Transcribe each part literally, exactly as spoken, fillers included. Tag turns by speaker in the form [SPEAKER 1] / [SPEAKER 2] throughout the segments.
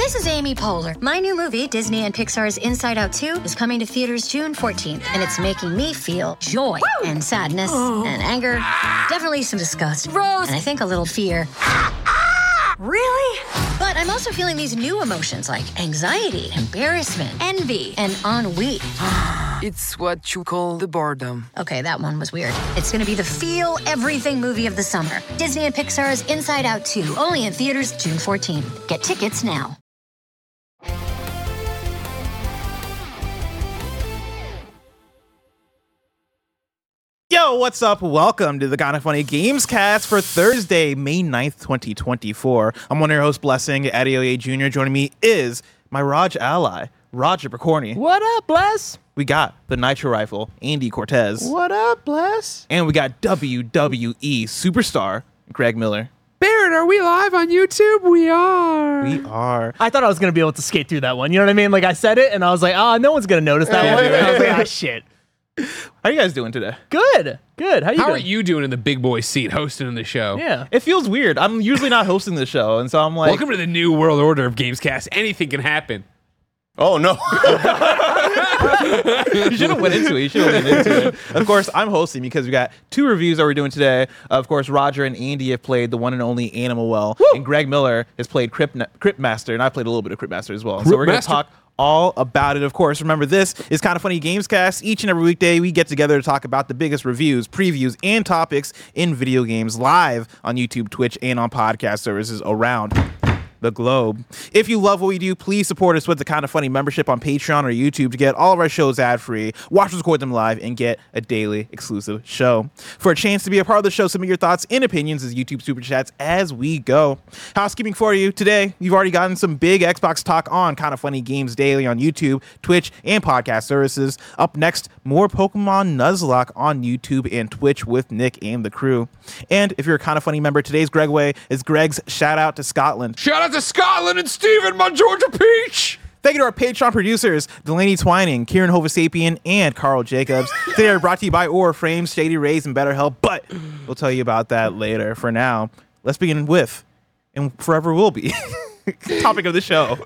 [SPEAKER 1] This is Amy Poehler. My new movie, Disney and Pixar's Inside Out two, is coming to theaters June fourteenth, and it's making me feel joy Woo! and sadness oh. and anger, definitely some disgust, Rose, and I think a little fear. Really? But I'm also feeling these new emotions like anxiety, embarrassment, envy, and ennui.
[SPEAKER 2] It's what you call the boredom.
[SPEAKER 1] Okay, that one was weird. It's gonna be the feel everything movie of the summer. Disney and Pixar's Inside Out two, only in theaters June fourteenth. Get tickets now.
[SPEAKER 3] Yo, what's up? Welcome to the Kinda Funny Games Cast for Thursday, May ninth, twenty twenty-four. I'm one of your hosts, Blessing Adeoye Junior Joining me is my Raj ally, Roger Picorni.
[SPEAKER 4] What up, Bless?
[SPEAKER 3] We got the Nitro Rifle, Andy Cortez.
[SPEAKER 4] What up, Bless?
[SPEAKER 3] And we got W W E superstar, Greg Miller.
[SPEAKER 4] Barrett, are we live on YouTube? We are.
[SPEAKER 3] We are.
[SPEAKER 4] I thought I was going to be able to skate through that one. You know what I mean? Like, I said it, and I was like, oh, no one's going to notice that one. And I was like, ah, shit.
[SPEAKER 3] How you guys doing today?
[SPEAKER 4] Good, good. How you
[SPEAKER 5] How
[SPEAKER 4] doing?
[SPEAKER 5] are you doing in the big boy seat hosting the show?
[SPEAKER 4] Yeah.
[SPEAKER 3] It feels weird. I'm usually not hosting the show, and so I'm like...
[SPEAKER 5] Welcome to the new world order of Gamescast. Anything can happen.
[SPEAKER 6] Oh, no.
[SPEAKER 3] You should have went into it. You should have went into it. Of course, I'm hosting because we got two reviews that we're doing today. Of course, Roger and Andy have played the one and only Animal Well, Woo! and Greg Miller has played Crypt, Crypt Master, and I played a little bit of Crypt Master as well.
[SPEAKER 5] Crypt
[SPEAKER 3] so we're going to
[SPEAKER 5] Master.
[SPEAKER 3] talk all about it. Of course, remember, this is Kinda Funny Gamescast. Each and every weekday, we get together to talk about the biggest reviews, previews, and topics in video games live on YouTube, Twitch, and on podcast services around the globe. If you love what we do, please support us with the Kinda Funny membership on Patreon or YouTube to get all of our shows ad-free, watch us record them live, and get a daily exclusive show. For a chance to be a part of the show, submit your thoughts and opinions as YouTube Super Chats as we go. Housekeeping for you today, you've already gotten some big Xbox talk on Kinda Funny Games Daily on YouTube, Twitch, and podcast services. Up next, more Pokemon Nuzlocke on YouTube and Twitch with Nick and the crew. And if you're a Kinda Funny member, today's Greg Way is Greg's shout out to Scotland.
[SPEAKER 5] Shout out to Scotland and Steven, my Georgia Peach.
[SPEAKER 3] Thank you to our Patreon producers, Delaney Twining, Kieran Hovasapian, and Carl Jacobs. They are brought to you by Aura Frames, Shady Rays, and BetterHelp, but we'll tell you about that later. For now, let's begin with, and forever will be, topic of the show.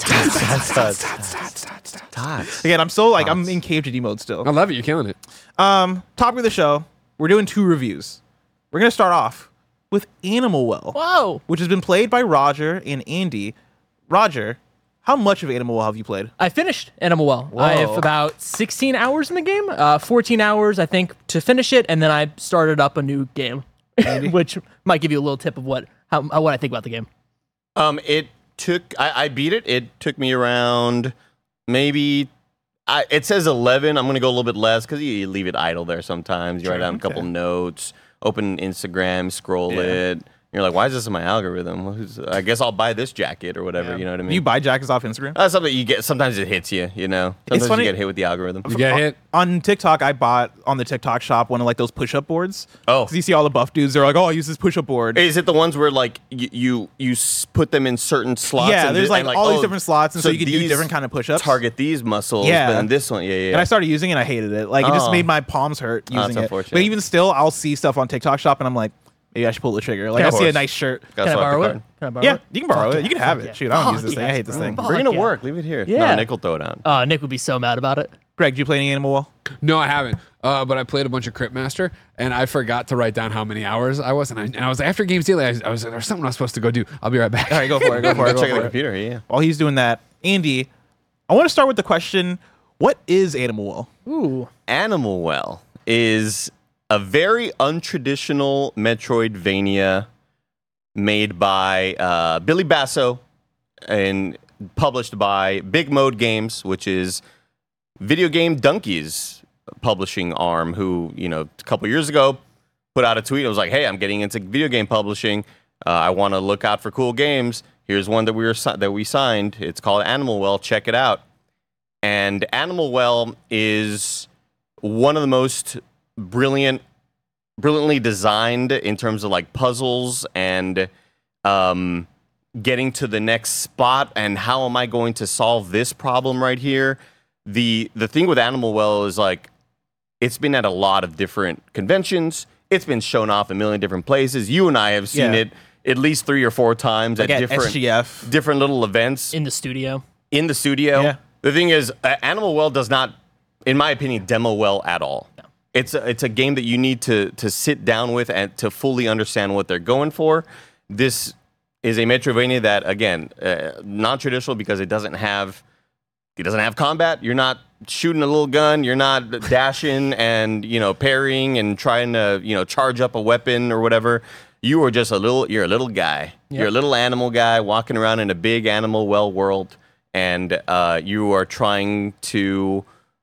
[SPEAKER 3] Again, I'm so like, I'm in Cave G D mode still.
[SPEAKER 5] I love it. You're killing it.
[SPEAKER 3] Um, topic of the show, we're doing two reviews. We're going to start off with Animal Well.
[SPEAKER 4] Whoa.
[SPEAKER 3] Which has been played by Roger and Andy. Roger, how much of Animal Well have you played?
[SPEAKER 4] I finished Animal Well.
[SPEAKER 3] Whoa.
[SPEAKER 4] I have about sixteen hours in the game, uh, fourteen hours, I think, to finish it, and then I started up a new game, which might give you a little tip of what how, what I think about the game.
[SPEAKER 6] Um, it took, I, I beat it. It took me around maybe, I, it says eleven. I'm going to go a little bit less because you, you leave it idle there sometimes. You
[SPEAKER 3] Sure,
[SPEAKER 6] write down a couple
[SPEAKER 3] okay.
[SPEAKER 6] notes, open Instagram, scroll
[SPEAKER 3] Yeah.
[SPEAKER 6] it. You're like, why is this in my algorithm? Well, who's- I guess I'll buy this jacket or whatever.
[SPEAKER 3] Yeah.
[SPEAKER 6] You know what I mean?
[SPEAKER 3] Do you buy jackets off Instagram?
[SPEAKER 6] That's something you get. Sometimes it hits you. You know. Sometimes
[SPEAKER 3] funny-
[SPEAKER 6] you get hit with the algorithm.
[SPEAKER 5] You get hit.
[SPEAKER 3] On TikTok, I bought on the TikTok shop one of like those push-up boards.
[SPEAKER 6] Oh.
[SPEAKER 3] Because you see all the buff dudes, they're like, oh, I use this push-up board.
[SPEAKER 6] Is it the ones where like you you, you s- put them in certain slots?
[SPEAKER 3] Yeah,
[SPEAKER 6] and
[SPEAKER 3] there's
[SPEAKER 6] thi-
[SPEAKER 3] like
[SPEAKER 6] and,
[SPEAKER 3] all these
[SPEAKER 6] oh,
[SPEAKER 3] different slots, and so, you can do
[SPEAKER 6] these
[SPEAKER 3] different kind of push-ups.
[SPEAKER 6] Target these muscles.
[SPEAKER 3] Yeah.
[SPEAKER 6] But then this one, yeah, yeah. yeah.
[SPEAKER 3] And I started using it, and I hated it. Like, it just
[SPEAKER 6] Oh.
[SPEAKER 3] made my palms hurt
[SPEAKER 6] Oh,
[SPEAKER 3] using
[SPEAKER 6] that's
[SPEAKER 3] it.
[SPEAKER 6] unfortunate.
[SPEAKER 3] But even still, I'll see stuff on TikTok shop, and I'm like, maybe I should pull the trigger. Like,
[SPEAKER 4] Can
[SPEAKER 3] I
[SPEAKER 4] I
[SPEAKER 3] see a
[SPEAKER 6] borrow-
[SPEAKER 3] nice shirt.
[SPEAKER 6] Gotta
[SPEAKER 4] Can I
[SPEAKER 6] swipe the
[SPEAKER 4] borrow it?
[SPEAKER 6] card.
[SPEAKER 4] Can I borrow
[SPEAKER 3] Yeah,
[SPEAKER 4] it?
[SPEAKER 3] you can borrow
[SPEAKER 4] Fuck
[SPEAKER 3] it. You can
[SPEAKER 4] yeah,
[SPEAKER 3] have
[SPEAKER 4] fuck
[SPEAKER 3] it.
[SPEAKER 4] yeah.
[SPEAKER 3] Shoot, I don't use
[SPEAKER 4] Fuck
[SPEAKER 3] this thing. I
[SPEAKER 4] yes,
[SPEAKER 3] hate this
[SPEAKER 4] bro.
[SPEAKER 3] thing.
[SPEAKER 4] Fuck
[SPEAKER 6] Bring it to
[SPEAKER 4] yeah.
[SPEAKER 6] work. Leave it here.
[SPEAKER 4] Yeah.
[SPEAKER 6] No, Nick will throw it out.
[SPEAKER 4] Uh, Nick would be so mad about it.
[SPEAKER 3] Greg, did you play any Animal Well?
[SPEAKER 5] No, I haven't. Uh, but I played a bunch of Crypt Master, and I forgot to write down how many hours I was. And I, and I was after Games Daily. I was, I was there's something I was supposed to go do. I'll be right back.
[SPEAKER 3] All right, go for it. Go for it.
[SPEAKER 6] Go
[SPEAKER 3] Go
[SPEAKER 6] check
[SPEAKER 3] for
[SPEAKER 6] the
[SPEAKER 3] it.
[SPEAKER 6] computer. Yeah.
[SPEAKER 3] While he's doing that, Andy, I want to start with the question, what is Animal Well?
[SPEAKER 4] Ooh.
[SPEAKER 6] Animal Well is a very untraditional Metroidvania made by uh, Billy Basso and published by Big Mode Games, which is Video Game Donkey's publishing arm, who, you know, a couple years ago put out a tweet. It was like, hey, I'm getting into video game publishing. Uh, I want to look out for cool games. Here's one that we were si- that we signed. It's called Animal Well. Check it out. And Animal Well is one of the most brilliant, brilliantly designed in terms of like puzzles and um, getting to the next spot and how am I going to solve this problem right here. The the thing with Animal Well is like it's been at a lot of different conventions. It's been shown off a million different places. You and I have seen
[SPEAKER 3] Yeah.
[SPEAKER 6] it at least three or four times
[SPEAKER 3] Like
[SPEAKER 6] at
[SPEAKER 3] at
[SPEAKER 6] different
[SPEAKER 3] S G F.
[SPEAKER 6] different little events
[SPEAKER 4] In the studio.
[SPEAKER 6] in the studio.
[SPEAKER 3] Yeah.
[SPEAKER 6] The thing is, uh, Animal Well does not, in my opinion, demo well at all.
[SPEAKER 4] No.
[SPEAKER 6] It's a, it's a game that you need to to sit down with and to fully understand what they're going for. This is a Metroidvania that, again, uh, non-traditional because it doesn't have it doesn't have combat. You're not shooting a little gun. You're not dashing and you know parrying and trying to you know charge up a weapon or whatever. You are just a little. You're a little guy.
[SPEAKER 4] Yep.
[SPEAKER 6] You're a little animal guy walking around in a big Animal Well world, and uh, you are trying to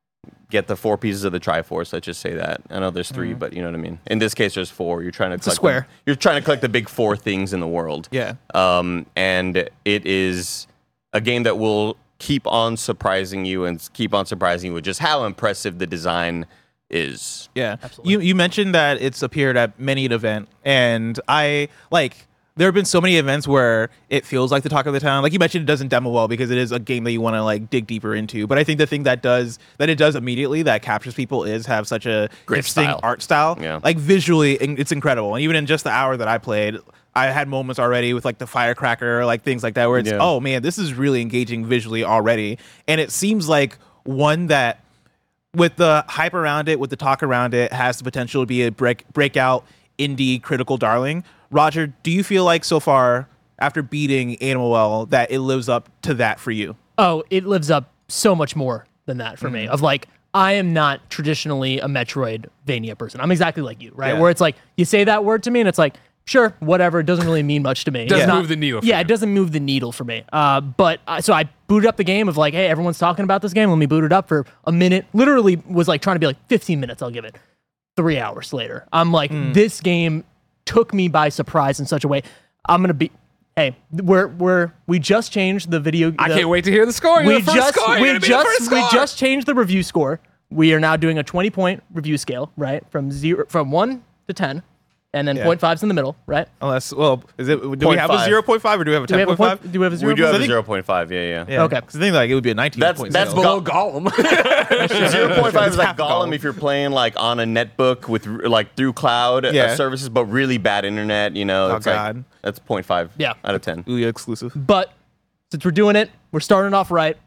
[SPEAKER 6] get the four pieces of the Triforce. Let's just say that. I know there's three, but you know what I mean. In this case, there's four. You're trying to collect
[SPEAKER 4] a square.
[SPEAKER 6] The, you're trying to collect the big four things in the world.
[SPEAKER 3] Yeah.
[SPEAKER 6] Um, and it is a game that will keep on surprising you and keep on surprising you with just how impressive the design is.
[SPEAKER 3] Yeah.
[SPEAKER 4] Absolutely.
[SPEAKER 3] You you mentioned that it's appeared at many an event, and I like there have been so many events where it feels like the talk of the town. Like you mentioned, it doesn't demo well because it is a game that you want to like dig deeper into. But I think the thing that does that it does immediately that captures people is have such a
[SPEAKER 6] Great
[SPEAKER 3] interesting
[SPEAKER 6] style.
[SPEAKER 3] art style.
[SPEAKER 6] Yeah.
[SPEAKER 3] Like visually, in- it's incredible. And even in just the hour that I played, I had moments already with like the firecracker, like things like that, where it's
[SPEAKER 6] Yeah.
[SPEAKER 3] oh man, this is really engaging visually already. And it seems like one that with the hype around it, with the talk around it, has the potential to be a break breakout indie critical darling. Roger, do you feel like so far, after beating Animal Well, that it lives up to that for you?
[SPEAKER 4] Oh, it lives up so much more than that for
[SPEAKER 3] Mm-hmm.
[SPEAKER 4] me. Of like, I am not traditionally a Metroidvania person. I'm exactly like you, right?
[SPEAKER 3] Yeah.
[SPEAKER 4] Where it's like, you say that word to me and it's like, sure, whatever. It doesn't really mean much to me.
[SPEAKER 5] Doesn't
[SPEAKER 4] It's not-
[SPEAKER 5] move the needle for
[SPEAKER 4] Yeah,
[SPEAKER 5] you.
[SPEAKER 4] it doesn't move the needle for me. Uh, but uh, so I booted up the game of like, hey, everyone's talking about this game. Let me boot it up for a minute. Literally was like trying to be like fifteen minutes. I'll give it. Three hours later, I'm like,
[SPEAKER 3] Mm.
[SPEAKER 4] this game took me by surprise in such a way. I'm gonna be. Hey, we're we're we just changed the video.
[SPEAKER 5] I
[SPEAKER 4] the-
[SPEAKER 5] can't wait to hear the score. You're
[SPEAKER 4] we
[SPEAKER 5] the first
[SPEAKER 4] just
[SPEAKER 5] score. You're
[SPEAKER 4] we
[SPEAKER 5] gonna be the
[SPEAKER 4] just
[SPEAKER 5] first
[SPEAKER 4] we
[SPEAKER 5] score.
[SPEAKER 4] just changed the review score. We are now doing a twenty point review scale, right? From zero from one to ten, and then
[SPEAKER 3] Yeah.
[SPEAKER 4] point five's in the middle, right?
[SPEAKER 3] Unless, well, is it? Do we
[SPEAKER 6] Point
[SPEAKER 3] have a
[SPEAKER 6] five.
[SPEAKER 3] zero point five or do we have a
[SPEAKER 4] Do we
[SPEAKER 3] ten
[SPEAKER 4] have a
[SPEAKER 3] point
[SPEAKER 4] point?
[SPEAKER 3] five?
[SPEAKER 4] Do we have a zero?
[SPEAKER 6] We do have
[SPEAKER 3] I
[SPEAKER 6] a
[SPEAKER 3] think-
[SPEAKER 6] zero point five. Yeah, yeah.
[SPEAKER 3] Yeah.
[SPEAKER 4] Okay.
[SPEAKER 3] Because I think like it would be a nineteen
[SPEAKER 6] That's-
[SPEAKER 3] point
[SPEAKER 6] that's
[SPEAKER 3] scale.
[SPEAKER 6] Go-
[SPEAKER 5] Gollum.
[SPEAKER 6] zero point five is like
[SPEAKER 3] half a
[SPEAKER 6] Gollum
[SPEAKER 3] Gollum.
[SPEAKER 6] if you're playing like on a netbook with like through cloud uh,
[SPEAKER 3] Yeah.
[SPEAKER 6] services, but really bad internet. You know,
[SPEAKER 3] Oh,
[SPEAKER 6] it's like-
[SPEAKER 3] God.
[SPEAKER 6] that's point five.
[SPEAKER 4] Yeah.
[SPEAKER 6] out of ten.
[SPEAKER 3] Ouya exclusive.
[SPEAKER 4] But since we're doing it, we're starting off right.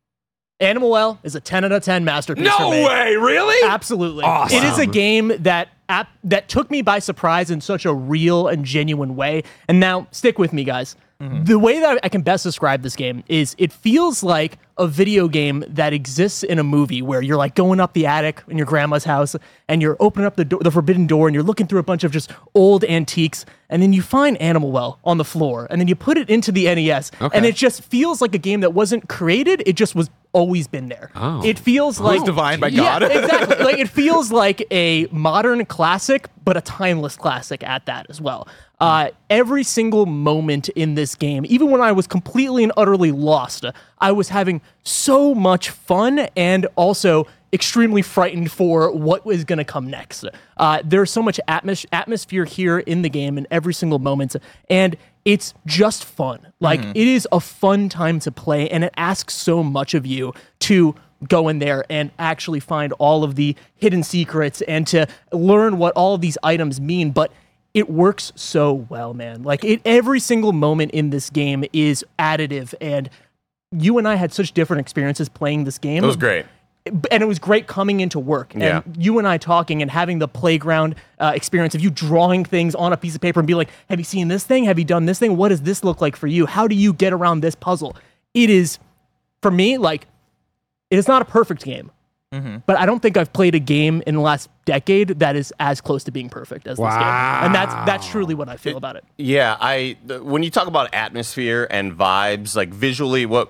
[SPEAKER 4] Animal Well is a ten out of ten masterpiece.
[SPEAKER 5] No
[SPEAKER 4] for me.
[SPEAKER 5] way, really?
[SPEAKER 4] Absolutely.
[SPEAKER 5] Awesome.
[SPEAKER 4] It is a game that ap- that took me by surprise in such a real and genuine way. And now, stick with me, guys. The way that I can best describe this game is it feels like a video game that exists in a movie where you're like going up the attic in your grandma's house and you're opening up the do- the forbidden door and you're looking through a bunch of just old antiques and then you find Animal Well on the floor and then you put it into the N E S
[SPEAKER 5] Okay.
[SPEAKER 4] and it just feels like a game that wasn't created, it just was always been there.
[SPEAKER 5] Oh.
[SPEAKER 4] It feels like
[SPEAKER 3] divine by
[SPEAKER 4] Yeah,
[SPEAKER 3] God.
[SPEAKER 4] exactly. Like it feels like a modern classic, but a timeless classic at that as well. Uh, every single moment in this game, even when I was completely and utterly lost, I was having so much fun and also extremely frightened for what was going to come next. Uh, there's so much atmos- atmosphere here in the game in every single moment, and it's just fun. Like, it is a fun time to play, and it asks so much of you to go in there and actually find all of the hidden secrets and to learn what all of these items mean. But it works so well, man. Like it, every single moment in this game is additive, and you and I had such different experiences playing this game.
[SPEAKER 6] It was great.
[SPEAKER 4] And it was great coming into work
[SPEAKER 6] Yeah.
[SPEAKER 4] and you and I talking and having the playground uh, experience of you drawing things on a piece of paper and be like, have you seen this thing? Have you done this thing? What does this look like for you? How do you get around this puzzle? It is, for me, like, it is not a perfect game. But I don't think I've played a game in the last decade that is as close to being perfect as this game. And that's that's truly what I feel about it.
[SPEAKER 6] Yeah, I th- when you talk about atmosphere and vibes, like visually, what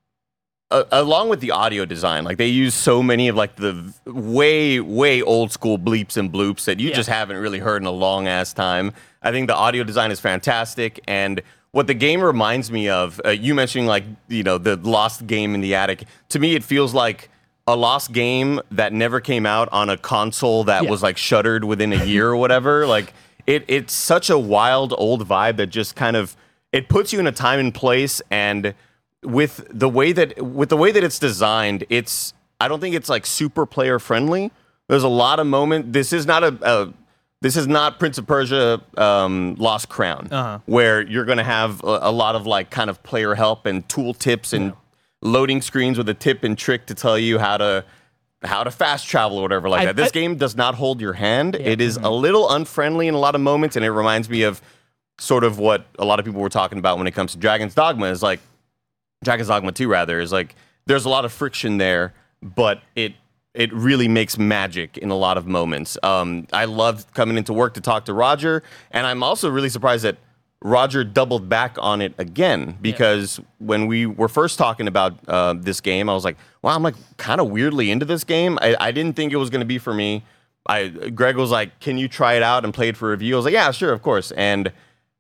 [SPEAKER 6] uh, along with the audio design, like they use so many of like the v- way way old school bleeps and bloops that you
[SPEAKER 4] Yeah.
[SPEAKER 6] just haven't really heard in a long ass time. I think the audio design is fantastic, and what the game reminds me of, uh, you mentioning like you know the lost game in the attic. To me, it feels like a lost game that never came out on a console that
[SPEAKER 4] Yeah.
[SPEAKER 6] was like shuttered within a year or whatever. Like it, it's such a wild old vibe that just kind of it puts you in a time and place, and with the way that with the way that it's designed, it's I don't think it's like super player friendly. There's a lot of moment. This is not a, a this is not Prince of Persia um, Lost Crown,
[SPEAKER 3] Uh-huh.
[SPEAKER 6] where you're going to have a, a lot of like kind of player help and tool tips and loading screens with a tip and trick to tell you how to how to fast travel or whatever like
[SPEAKER 4] I-
[SPEAKER 6] that. This
[SPEAKER 4] I-
[SPEAKER 6] game does not hold your hand. It is a little unfriendly in a lot of moments, and it reminds me of sort of what a lot of people were talking about when it comes to Dragon's Dogma. Is like Dragon's Dogma two, rather, is like there's a lot of friction there, but it it really makes magic in a lot of moments. Um, I loved coming into work to talk to Roger, and I'm also really surprised that Roger doubled back on it again, because yeah. when we were first talking about uh, this game, I was like, wow, I'm like kind of weirdly into this game. I, I didn't think it was going to be for me. I Greg was like, can you try it out and play it for review? I was like, yeah, sure, of course. And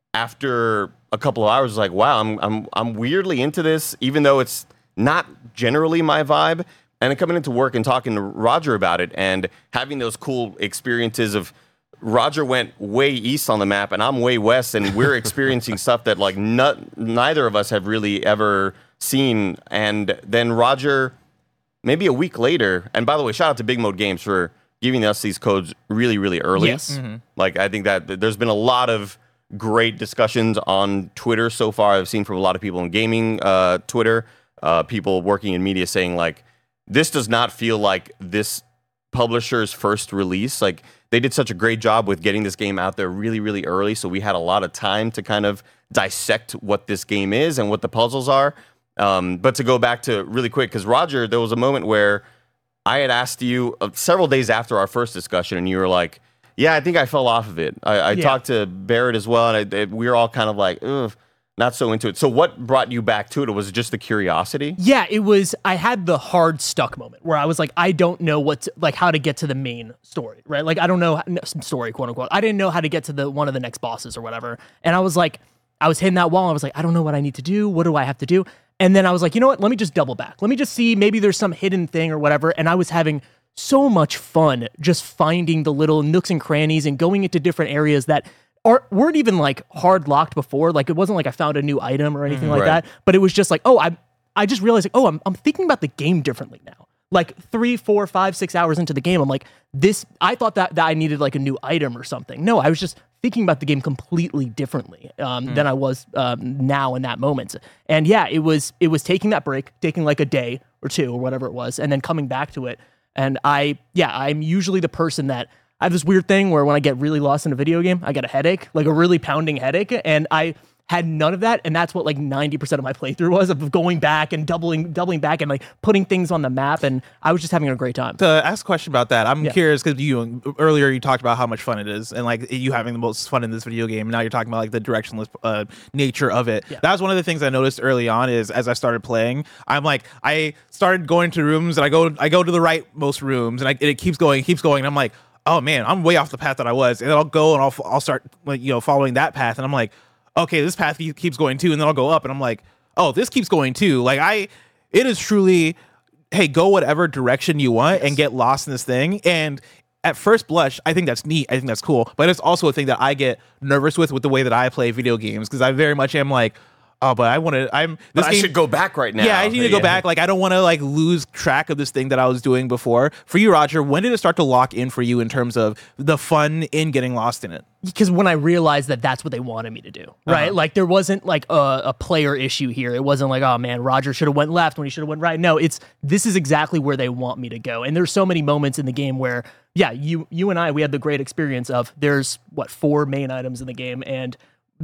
[SPEAKER 6] after a couple of hours, I was like, wow, I'm I'm I'm weirdly into this, even though it's not generally my vibe. And then coming into work and talking to Roger about it and having those cool experiences of Roger went way east on the map and I'm way west, and we're experiencing stuff that like not, neither of us have really ever seen. And then Roger, maybe a week later, and by the way, shout out to Big Mode Games for giving us these codes really, really early.
[SPEAKER 4] Yes. Mm-hmm.
[SPEAKER 6] Like, I think that there's been a lot of great discussions on Twitter so far. I've seen from a lot of people in gaming uh, Twitter, uh, people working in media saying like, this does not feel like this publisher's first release. Like, they did such a great job with getting this game out there really, really early. So we had a lot of time to kind of dissect what this game is and what the puzzles are. Um, but to go back to really quick, because Roger, there was a moment where I had asked you uh, several days after our first discussion, and you were like, yeah, I think I fell off of it. I, I
[SPEAKER 4] Yeah.
[SPEAKER 6] talked to Barrett as well, and I, I, we were all kind of like, ugh, not so into it. So what brought you back to it? Was it just the curiosity?
[SPEAKER 4] Yeah, it was. I had the hard stuck moment where I was like, I don't know what, to, like, how to get to the main story, right? Like, I don't know no, some story, quote unquote. I didn't know how to get to the one of the next bosses or whatever. And I was like, I was hitting that wall. I was like, I don't know what I need to do. What do I have to do? And then I was like, you know what? Let me just double back. Let me just see. Maybe there's some hidden thing or whatever. And I was having so much fun just finding the little nooks and crannies and going into different areas that Or weren't even like hard locked before. Like, it wasn't like I found a new item or anything like
[SPEAKER 6] right.
[SPEAKER 4] that. But it was just like, oh, I I just realized like, oh, I'm I'm thinking about the game differently now. Like three, four, five, six hours into the game, I'm like, this. I thought that that I needed like a new item or something. No, I was just thinking about the game completely differently um, mm. than I was um, now in that moment. And yeah, it was it was taking that break, taking like a day or two or whatever it was, and then coming back to it. And I, yeah, I'm usually the person that. I have this weird thing where when I get really lost in a video game, I get a headache, like a really pounding headache. And I had none of that. And that's what like ninety percent of my playthrough was, of going back and doubling, doubling back and like putting things on the map. And I was just having a great time.
[SPEAKER 3] To ask a question about that, I'm
[SPEAKER 4] Yeah.
[SPEAKER 3] curious because you earlier you talked about how much fun it is and like you having the most fun in this video game. Now you're talking about like the directionless uh, nature of it.
[SPEAKER 4] Yeah.
[SPEAKER 3] That was one of the things I noticed early on. Is as I started playing, I'm like I started going to rooms and I go I go to the rightmost rooms and, I, and it keeps going, keeps going. And I'm like, oh man, I'm way off the path that I was. And then I'll go and I'll I'll start like you know following that path, and I'm like, okay, this path keep- keeps going too. And then I'll go up and I'm like, oh, this keeps going too. Like I, it is truly, hey, go whatever direction you want yes. and get lost in this thing. And at first blush, I think that's neat. I think that's cool. But it's also a thing that I get nervous with with the way that I play video games, because I very much am like, oh, but I want to. I'm. This
[SPEAKER 6] But I
[SPEAKER 3] game,
[SPEAKER 6] should go back right now.
[SPEAKER 3] Yeah, I need to go
[SPEAKER 6] Yeah.
[SPEAKER 3] back. Like, I don't want to like lose track of this thing that I was doing before. For you, Roger, when did it start to lock in for you in terms of the fun in getting lost in it?
[SPEAKER 4] Because when I realized that that's what they wanted me to do, right?
[SPEAKER 3] Uh-huh.
[SPEAKER 4] Like there wasn't like a, a player issue here. It wasn't like, oh man, Roger should have went left when he should have went right. No, it's this is exactly where they want me to go. And there's so many moments in the game where, yeah, you you and I, we had the great experience of there's what four main items in the game, and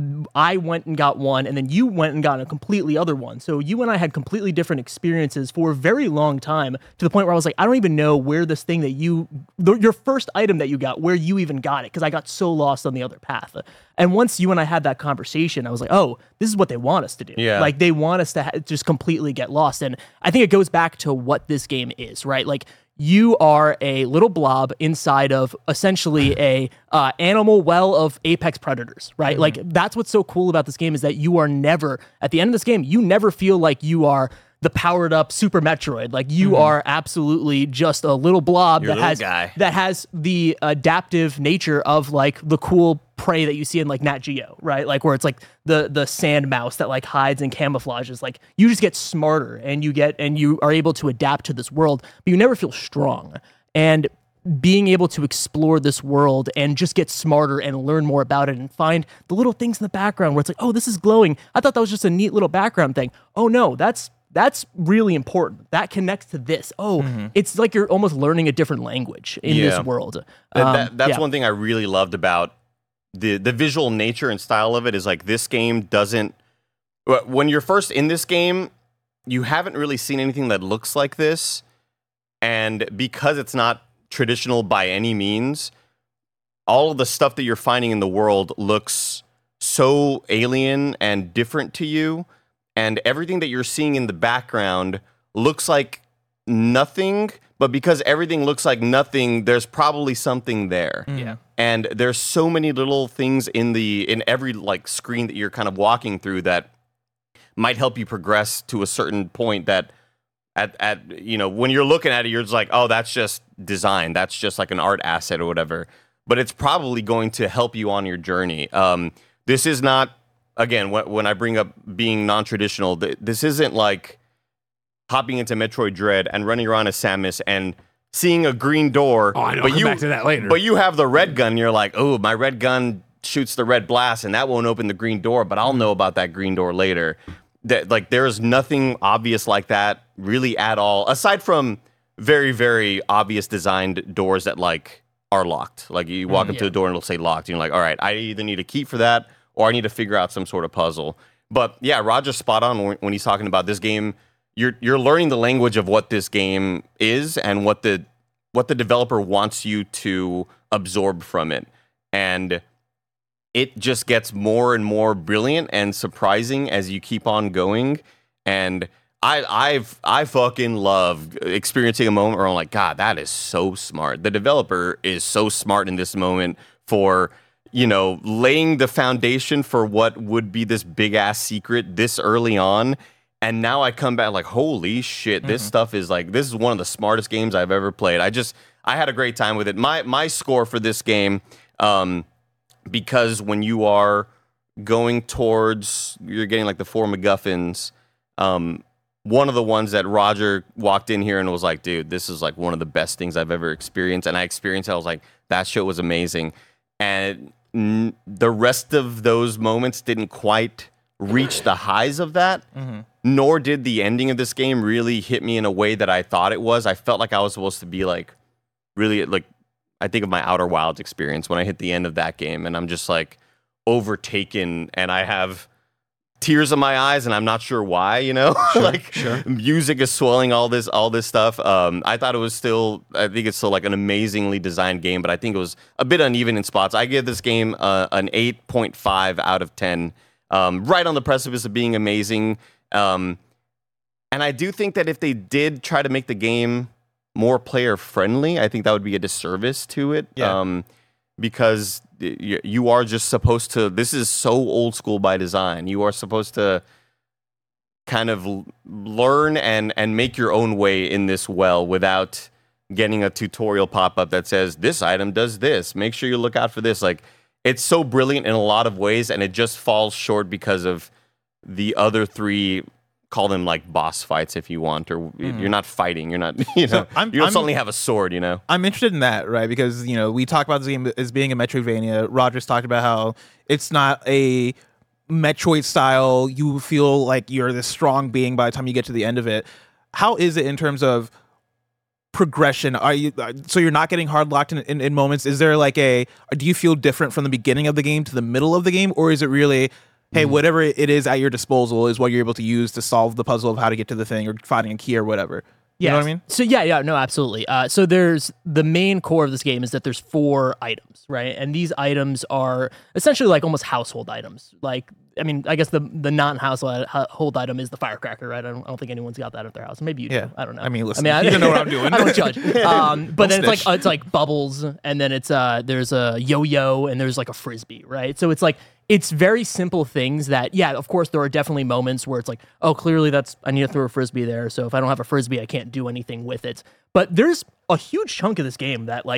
[SPEAKER 4] I went and got one, and then you went and got a completely other one. So you and I had completely different experiences for a very long time, to the point where I was like, I don't even know where this thing that you, the, your first item that you got, where you even got it, because I got so lost on the other path. And once you and I had that conversation, I was like, oh, this is what they want us to do.
[SPEAKER 6] Yeah.
[SPEAKER 4] Like they want us to ha- just completely get lost. And I think it goes back to what this game is, right? Like, you are a little blob inside of essentially a uh, animal well of apex predators, right? Mm-hmm. Like that's what's so cool about this game, is that you are never, at the end of this game, you never feel like you are the powered up Super Metroid. Like you mm-hmm. are absolutely just a little blob
[SPEAKER 6] You're
[SPEAKER 4] that
[SPEAKER 6] a little
[SPEAKER 4] has
[SPEAKER 6] guy.
[SPEAKER 4] that has the adaptive nature of like the cool prey that you see in like Nat Geo, right? Like where it's like the the sand mouse that like hides and camouflages. Like you just get smarter and you get and you are able to adapt to this world, but you never feel strong. And being able to explore this world and just get smarter and learn more about it and find the little things in the background where it's like, oh, this is glowing. I thought that was just a neat little background thing. Oh no, that's that's really important. That connects to this. Oh, mm-hmm. It's like you're almost learning a different language in
[SPEAKER 6] yeah.
[SPEAKER 4] this world.
[SPEAKER 6] Um, that, that's
[SPEAKER 4] yeah.
[SPEAKER 6] one thing I really loved about the the visual nature and style of it is like this game doesn't, when you're first in this game, you haven't really seen anything that looks like this. And because it's not traditional by any means, all of the stuff that you're finding in the world looks so alien and different to you. And everything that you're seeing in the background looks like nothing, but because everything looks like nothing, there's probably something there.
[SPEAKER 4] Yeah.
[SPEAKER 6] And there's so many little things in the in every like screen that you're kind of walking through that might help you progress to a certain point that at at you know, when you're looking at it, you're just like, oh, that's just design. That's just like an art asset or whatever. But it's probably going to help you on your journey. Um, this is not, again, when, when I bring up being non-traditional, th- this isn't like hopping into Metroid Dread and running around as Samus and seeing a green door.
[SPEAKER 5] Oh, I know.
[SPEAKER 6] But
[SPEAKER 5] I'll
[SPEAKER 6] you,
[SPEAKER 5] come back to that later.
[SPEAKER 6] But you have the red gun, and you're like, oh, my red gun shoots the red blast, and that won't open the green door, but I'll know about that green door later. That, like, there is nothing obvious like that really at all, aside from very, very obvious designed doors that, like, are locked. Like, you walk mm, up yeah. to the door and it'll say locked, and you're like, all right, I either need a key for that or I need to figure out some sort of puzzle. But, yeah, Roger's spot on when, when he's talking about this game. You're you're learning the language of what this game is and what the what the developer wants you to absorb from it. And it just gets more and more brilliant and surprising as you keep on going. And I I've I fucking love experiencing a moment where I'm like, God, that is so smart. The developer is so smart in this moment for, you know, laying the foundation for what would be this big ass secret this early on. And now I come back like, holy shit, this mm-hmm. stuff is like, this is one of the smartest games I've ever played. I just, I had a great time with it. My my score for this game, um, because when you are going towards, you're getting like the four MacGuffins, um, one of the ones that Roger walked in here and was like, dude, this is like one of the best things I've ever experienced. And I experienced it, I was like, that shit was amazing. And n- the rest of those moments didn't quite reach the highs of that. Mm-hmm. Nor did the ending of this game really hit me in a way that I thought it was. I felt like I was supposed to be like, really, like, I think of my Outer Wilds experience when I hit the end of that game, and I'm just like overtaken, and I have tears in my eyes, and I'm not sure why, you know?
[SPEAKER 3] Sure,
[SPEAKER 6] like,
[SPEAKER 3] sure.
[SPEAKER 6] Music is swelling, all this, all this stuff. Um, I thought it was still, I think it's still like an amazingly designed game, but I think it was a bit uneven in spots. I give this game uh, an eight point five out of ten, um, right on the precipice of being amazing. Um, and I do think that if they did try to make the game more player friendly, I think that would be a disservice to it.
[SPEAKER 3] Yeah.
[SPEAKER 6] Um, because y- you are just supposed to, this is so old school by design. You are supposed to kind of l- learn and, and make your own way in this well without getting a tutorial pop up that says this item does this. Make sure you look out for this. Like, it's so brilliant in a lot of ways, and it just falls short because of the other three, call them like boss fights if you want, or mm. you're not fighting. You're not, you know,
[SPEAKER 3] So I'm-
[SPEAKER 6] you don't
[SPEAKER 3] I'm-
[SPEAKER 6] suddenly have a sword, you know?
[SPEAKER 3] I'm interested in that, right? Because, you know, we talk about this game as being a Metroidvania. Rogers talked about how it's not a Metroid style. You feel like you're this strong being by the time you get to the end of it. How is it in terms of progression? Are you so you're not getting hard locked in, in, in moments? Is there like a, do you feel different from the beginning of the game to the middle of the game? Or is it really, hey, whatever it is at your disposal is what you're able to use to solve the puzzle of how to get to the thing or finding a key or whatever? You
[SPEAKER 4] Yes.
[SPEAKER 3] know what I mean?
[SPEAKER 4] So yeah, yeah, no, absolutely. Uh, so there's the main core of this game is that there's four items, right? And these items are essentially like almost household items. Like, I mean, I guess the the non-household item is the firecracker, right? I don't, I don't think anyone's got that at their house. Maybe you
[SPEAKER 3] Yeah.
[SPEAKER 4] do. I don't know.
[SPEAKER 3] I mean, listen,
[SPEAKER 4] I,
[SPEAKER 3] you don't know what I'm doing.
[SPEAKER 4] I don't judge. Um, but then it's
[SPEAKER 3] snitch.
[SPEAKER 4] like uh, it's like bubbles, and then it's uh there's a yo-yo, and there's like a frisbee, right? So it's like it's very simple things that, yeah, of course, there are definitely moments where it's like, oh, clearly that's, I need to throw a frisbee there. So if I don't have a frisbee, I can't do anything with it. But there's a huge chunk of this game that, like,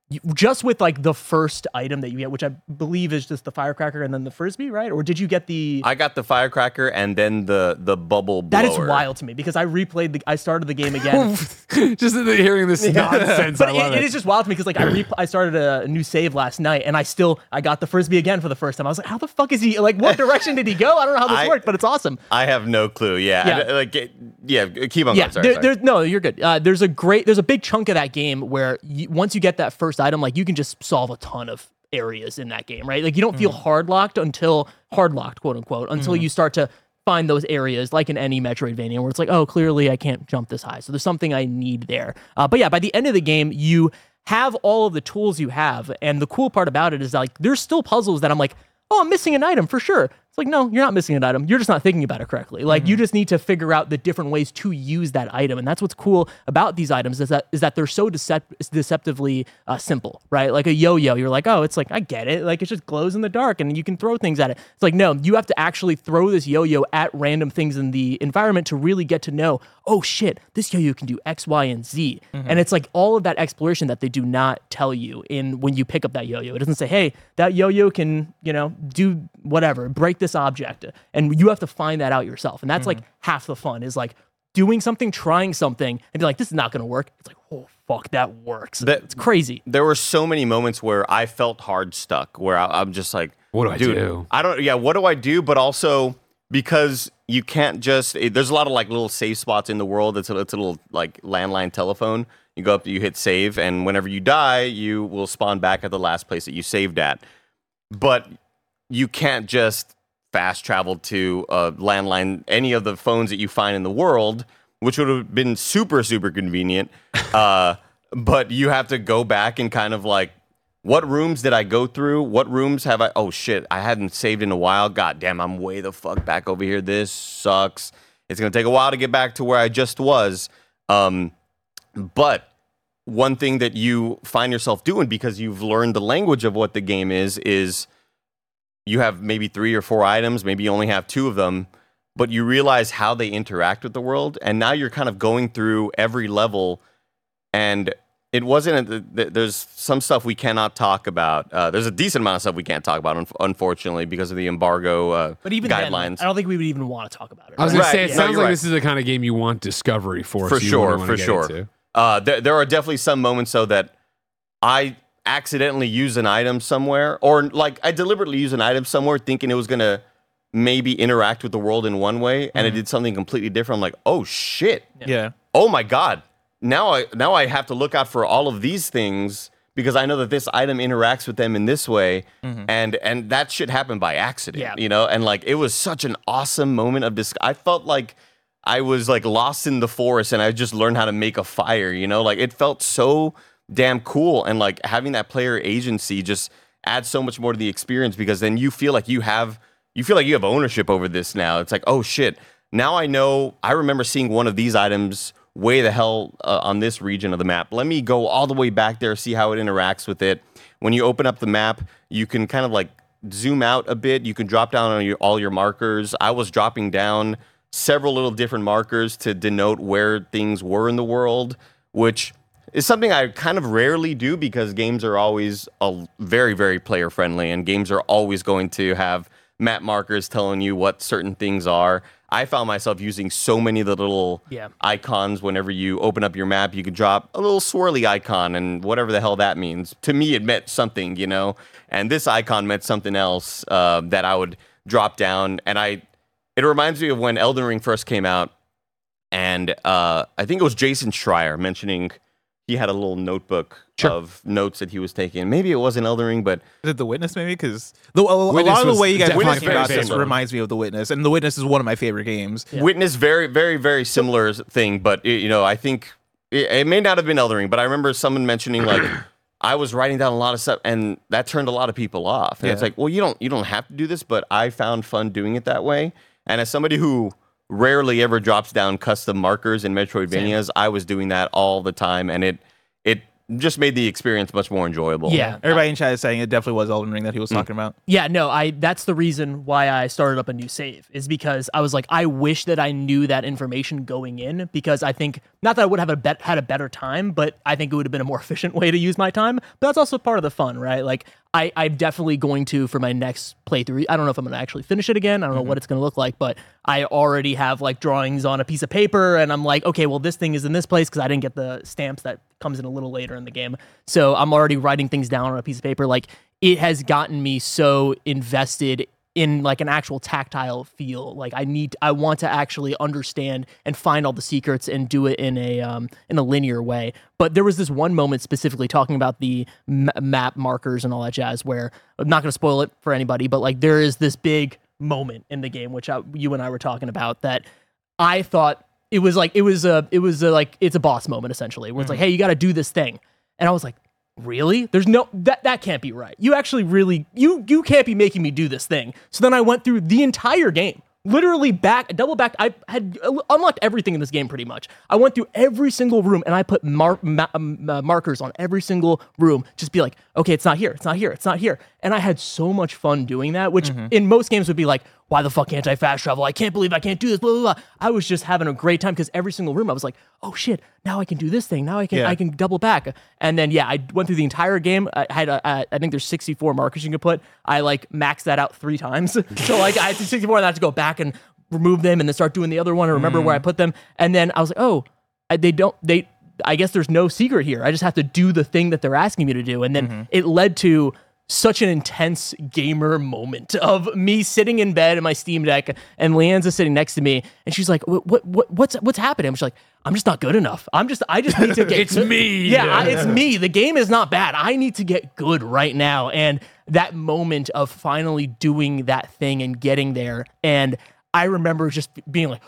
[SPEAKER 4] you, just with like the first item that you get, which I believe is just the firecracker and then the frisbee, right? Or did you get the?
[SPEAKER 6] I got the firecracker and then the the bubble blower.
[SPEAKER 4] That is wild to me because I replayed the. I started the game again.
[SPEAKER 5] Just hearing this nonsense,
[SPEAKER 4] But
[SPEAKER 5] I love
[SPEAKER 4] it,
[SPEAKER 5] it.
[SPEAKER 4] it is just wild to me because like I re- I started a new save last night and I still I got the frisbee again for the first time. I was like, how the fuck is he? Like, what direction did he go? I don't know how this
[SPEAKER 6] I-
[SPEAKER 4] worked, but it's awesome.
[SPEAKER 6] I have no clue. Yeah,
[SPEAKER 4] Yeah.
[SPEAKER 6] I- like it- yeah. Keep on
[SPEAKER 4] Yeah,
[SPEAKER 6] going. Sorry,
[SPEAKER 4] there,
[SPEAKER 6] sorry.
[SPEAKER 4] there's no, you're good. Uh, there's a great, there's a big chunk of that game where you, once you get that first item, like you can just solve a ton of areas in that game, right? Like you don't feel hard locked until hard locked, quote unquote, until you start to find those areas, like in any Metroidvania, where it's like, oh, clearly I can't jump this high, so there's something I need there. Uh, but yeah, by the end of the game, you have all of the tools you have, and the cool part about it is like there's still puzzles that I'm like, oh, I'm missing an item for sure. It's like, no, you're not missing an item. You're just not thinking about it correctly. Like, you just need to figure out the different ways to use that item. And that's what's cool about these items is that is that they're so decep- deceptively uh, simple, right? Like a yo-yo, you're like, oh, it's like, I get it. Like, it just glows in the dark and you can throw things at it. It's like, no, you have to actually throw this yo-yo at random things in the environment to really get to know, oh, shit, this yo-yo can do X, Y, and Z. And it's like all of that exploration that they do not tell you in when you pick up that yo-yo. It doesn't say, hey, that yo-yo can, you know, do whatever, break this object. And you have to find that out yourself. And that's like half the fun is like doing something, trying something, and be like, this is not going to work. It's like, oh, fuck, that works.
[SPEAKER 6] That-
[SPEAKER 4] it's crazy.
[SPEAKER 6] There were so many moments where I felt hard stuck, where I, I'm just like,
[SPEAKER 5] What do I
[SPEAKER 6] dude,
[SPEAKER 5] do?
[SPEAKER 6] I don't, yeah, what do I do? But also because you can't just, it, there's a lot of like little save spots in the world. It's a, it's a little like landline telephone. You go up, you hit save, and whenever you die, you will spawn back at the last place that you saved at. But you can't just fast travel to a landline, any of the phones that you find in the world, which would have been super, super convenient. Uh, but you have to go back and kind of like, what rooms did I go through? What rooms have I? Oh shit, I hadn't saved in a while. God damn, I'm way the fuck back over here. This sucks. It's gonna take a while to get back to where I just was. Um, but one thing that you find yourself doing because you've learned the language of what the game is, is you have maybe three or four items, maybe you only have two of them, but you realize how they interact with the world. And now you're kind of going through every level, and it wasn't, a, there's some stuff we cannot talk about. Uh, there's a decent amount of stuff we can't talk about, un- unfortunately, because of the embargo uh,
[SPEAKER 4] But even
[SPEAKER 6] guidelines.
[SPEAKER 4] then, I don't think we would even want to talk about it.
[SPEAKER 5] I was
[SPEAKER 4] right?
[SPEAKER 5] gonna say,
[SPEAKER 6] Right,
[SPEAKER 5] it
[SPEAKER 6] yeah.
[SPEAKER 5] sounds
[SPEAKER 6] No, you're
[SPEAKER 5] like
[SPEAKER 6] right.
[SPEAKER 5] this is the kind of game you want discovery for.
[SPEAKER 6] For
[SPEAKER 5] so you
[SPEAKER 6] sure,
[SPEAKER 5] really wanna
[SPEAKER 6] for
[SPEAKER 5] get
[SPEAKER 6] sure.
[SPEAKER 5] into.
[SPEAKER 6] Uh, there, there are definitely some moments, though, that I accidentally use an item somewhere, or like I deliberately use an item somewhere thinking it was going to maybe interact with the world in one way, and it did something completely different. I'm like, oh, shit.
[SPEAKER 3] Yeah.
[SPEAKER 6] Oh, my God. Now I now I have to look out for all of these things because I know that this item interacts with them in this way, and and that shit happened by accident,
[SPEAKER 4] Yeah.
[SPEAKER 6] you know? And like it was such an awesome moment of dis- I felt like I was like lost in the forest and I just learned how to make a fire, you know? Like it felt so damn cool, and like having that player agency just adds so much more to the experience because then you feel like you have you feel like you have ownership over this now. It's like, oh shit, now I know. I remember seeing one of these items way the hell uh, on this region of the map. Let me go all the way back there, see how it interacts with it. When you open up the map, you can kind of like zoom out a bit. You can drop down on your, all your markers. I was dropping down several little different markers to denote where things were in the world, which is something I kind of rarely do because games are always a very, very player friendly, and games are always going to have map markers telling you what certain things are. I found myself using so many of the little
[SPEAKER 4] Yeah.
[SPEAKER 6] icons whenever you open up your map. You could drop a little swirly icon, and whatever the hell that means. To me, it meant something, you know? And this icon meant something else uh, that I would drop down. And I, it reminds me of when Elden Ring first came out, and uh, I think it was Jason Schreier mentioning he had a little notebook
[SPEAKER 5] Sure.
[SPEAKER 6] of notes that he was taking. Maybe it wasn't Elden Ring, but
[SPEAKER 3] Is it The Witness, maybe? Because a, a
[SPEAKER 5] Witness
[SPEAKER 3] lot of the
[SPEAKER 5] was
[SPEAKER 3] way you guys are
[SPEAKER 5] definitely
[SPEAKER 3] talking about
[SPEAKER 6] very
[SPEAKER 3] this
[SPEAKER 6] similar.
[SPEAKER 3] reminds me of The Witness, and The Witness is one of my favorite games.
[SPEAKER 4] Yeah.
[SPEAKER 6] Witness, very, very, very similar thing. But it, you know, I think it, it may not have been Elden Ring, but I remember someone mentioning like I was writing down a lot of stuff, and that turned a lot of people off. And it's
[SPEAKER 3] Yeah.
[SPEAKER 6] like, well, you don't, you don't have to do this, but I found fun doing it that way. And as somebody who rarely ever drops down custom markers in Metroidvanias, I was doing that all the time, and it, it just made the experience much more enjoyable.
[SPEAKER 4] Yeah.
[SPEAKER 3] Everybody in chat is saying it definitely was Elden Ring that he was talking about.
[SPEAKER 4] Yeah, no, I that's the reason why I started up a new save, is because I was like, I wish that I knew that information going in, because I think, not that I would have a bet, had a better time, but I think it would have been a more efficient way to use my time. But that's also part of the fun, right? Like, I, I'm definitely going to, for my next playthrough, I don't know if I'm going to actually finish it again. I don't know mm-hmm. what it's going to look like, but I already have like drawings on a piece of paper, and I'm like, okay, well, this thing is in this place because I didn't get the stamps that comes in a little later in the game. So I'm already writing things down on a piece of paper. Like, it has gotten me so invested in like an actual tactile feel. Like I need, I want to actually understand and find all the secrets and do it in a um, in a linear way. But there was this one moment specifically talking about the m- map markers and all that jazz, where I'm not going to spoil it for anybody, but like there is this big moment in the game, which I, you and I were talking about, that I thought it was like, it was a, it was a, like, it's a boss moment essentially, where it's like, hey, you got to do this thing. And I was like, really? There's no, that that can't be right. You actually really, you you can't be making me do this thing. So then I went through the entire game, literally back, double back. I had unlocked everything in this game pretty much. I went through every single room and I put mar- ma- uh, markers on every single room. Just be like, okay, it's not here, it's not here, it's not here. And I had so much fun doing that, which mm-hmm. in most games would be like, why the fuck can't I fast travel? I can't believe I can't do this, blah, blah, blah. I was just having a great time because every single room I was like, oh shit, now I can do this thing. Now I can yeah. I can double back. And then, yeah, I went through the entire game. I had, a, a, I think there's sixty-four markers you can put. I like maxed that out three times. So like I had to sixty-four and I had to go back and remove them and then start doing the other one and remember mm. where I put them. And then I was like, oh, I, they don't, they, I guess there's no secret here. I just have to do the thing that they're asking me to do. And then mm-hmm. it led to such an intense gamer moment of me sitting in bed in my Steam Deck and Leanne's sitting next to me and she's like, what, what, what what's, what's happening? I'm just like, I'm just not good enough. I'm just, I just need to get
[SPEAKER 5] It's me.
[SPEAKER 4] Yeah, I, it's me. The game is not bad. I need to get good right now. And that moment of finally doing that thing and getting there. And I remember just being like,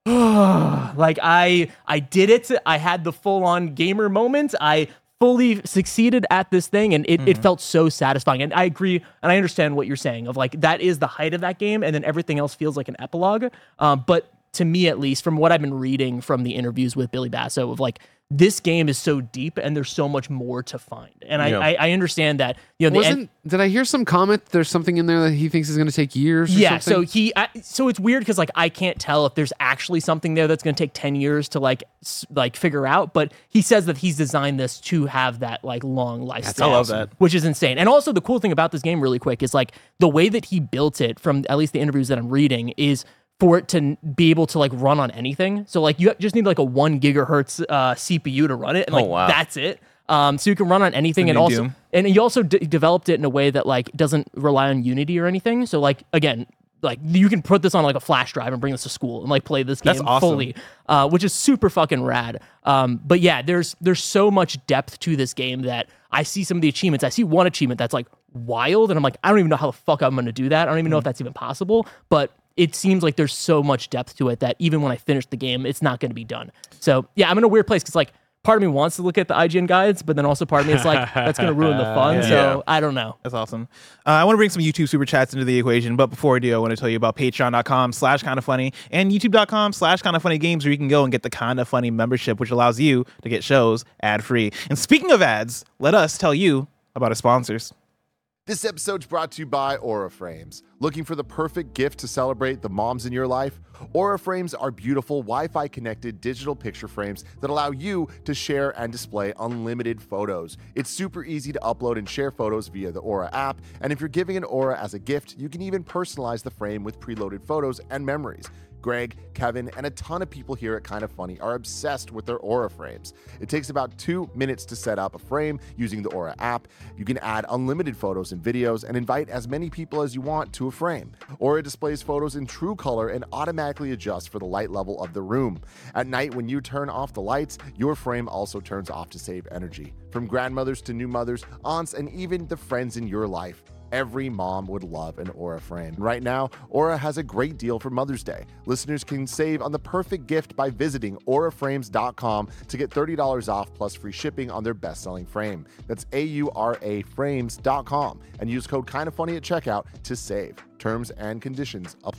[SPEAKER 4] oh, like I, I did it. I had the full on gamer moment. I fully succeeded at this thing, and it, mm-hmm. it felt so satisfying. And I agree, and I understand what you're saying of like, that is the height of that game, and then everything else feels like an epilogue. Um, but to me, at least, from what I've been reading from the interviews with Billy Basso, of like, this game is so deep and there's so much more to find. And
[SPEAKER 6] yeah.
[SPEAKER 4] I, I, I understand that, you know, the
[SPEAKER 5] Wasn't,
[SPEAKER 4] end,
[SPEAKER 5] did I hear some comment? There's something in there that he thinks is going to take years. Or
[SPEAKER 4] yeah.
[SPEAKER 5] something?
[SPEAKER 4] So he, I, so it's weird because like, I can't tell if there's actually something there that's going to take ten years to like, s- like figure out, but he says that he's designed this to have that like long lifespan.
[SPEAKER 3] I love that.
[SPEAKER 4] Which is insane. And also the cool thing about this game really quick is like the way that he built it, from at least the interviews that I'm reading, is for it to be able to like run on anything. So like you just need like a one gigahertz uh, C P U to run it, and like
[SPEAKER 6] oh, wow.
[SPEAKER 4] that's it. Um, so you can run on anything, and also Doom. and you also d- developed it in a way that like doesn't rely on Unity or anything. So like again, like you can put this on like a flash drive and bring this to school and like play this game
[SPEAKER 3] That's awesome.
[SPEAKER 4] fully, uh, which is super fucking rad. Um, but yeah, there's there's so much depth to this game that I see some of the achievements. I see one achievement that's like wild, and I'm like, I don't even know how the fuck I'm going to do that. I don't even mm. know if that's even possible, but it seems like there's so much depth to it that even when I finish the game, it's not going to be done. So yeah, I'm in a weird place because like part of me wants to look at the I G N guides, but then also part of me is like, that's going to ruin the fun. Yeah. So I don't know.
[SPEAKER 3] That's awesome. Uh, I want to bring some YouTube super chats into the equation, but before I do, I want to tell you about patreon.com slash kind of funny and youtube.com slash kind of funny games, where you can go and get the kind of funny membership, which allows you to get shows ad free. And speaking of ads, let us tell you about our sponsors.
[SPEAKER 7] This episode's brought to you by Aura Frames. Looking for the perfect gift to celebrate the moms in your life? Aura Frames are beautiful Wi-Fi connected digital picture frames that allow you to share and display unlimited photos. It's super easy to upload and share photos via the Aura app, and if you're giving an Aura as a gift, you can even personalize the frame with preloaded photos and memories. Greg, Kevin, and a ton of people here at Kind of Funny are obsessed with their Aura frames. It takes about two minutes to set up a frame using the Aura app. You can add unlimited photos and videos and invite as many people as you want to a frame. Aura displays photos in true color and automatically adjusts for the light level of the room. At night, when you turn off the lights, your frame also turns off to save energy. From grandmothers to new mothers, aunts, and even the friends in your life, every mom would love an Aura frame. Right now, Aura has a great deal for Mother's Day. Listeners can save on the perfect gift by visiting aura frames dot com to get thirty dollars off plus free shipping on their best-selling frame. That's A U R A frames dot com and use code KINDOFFUNNY at checkout to save. Terms and conditions apply.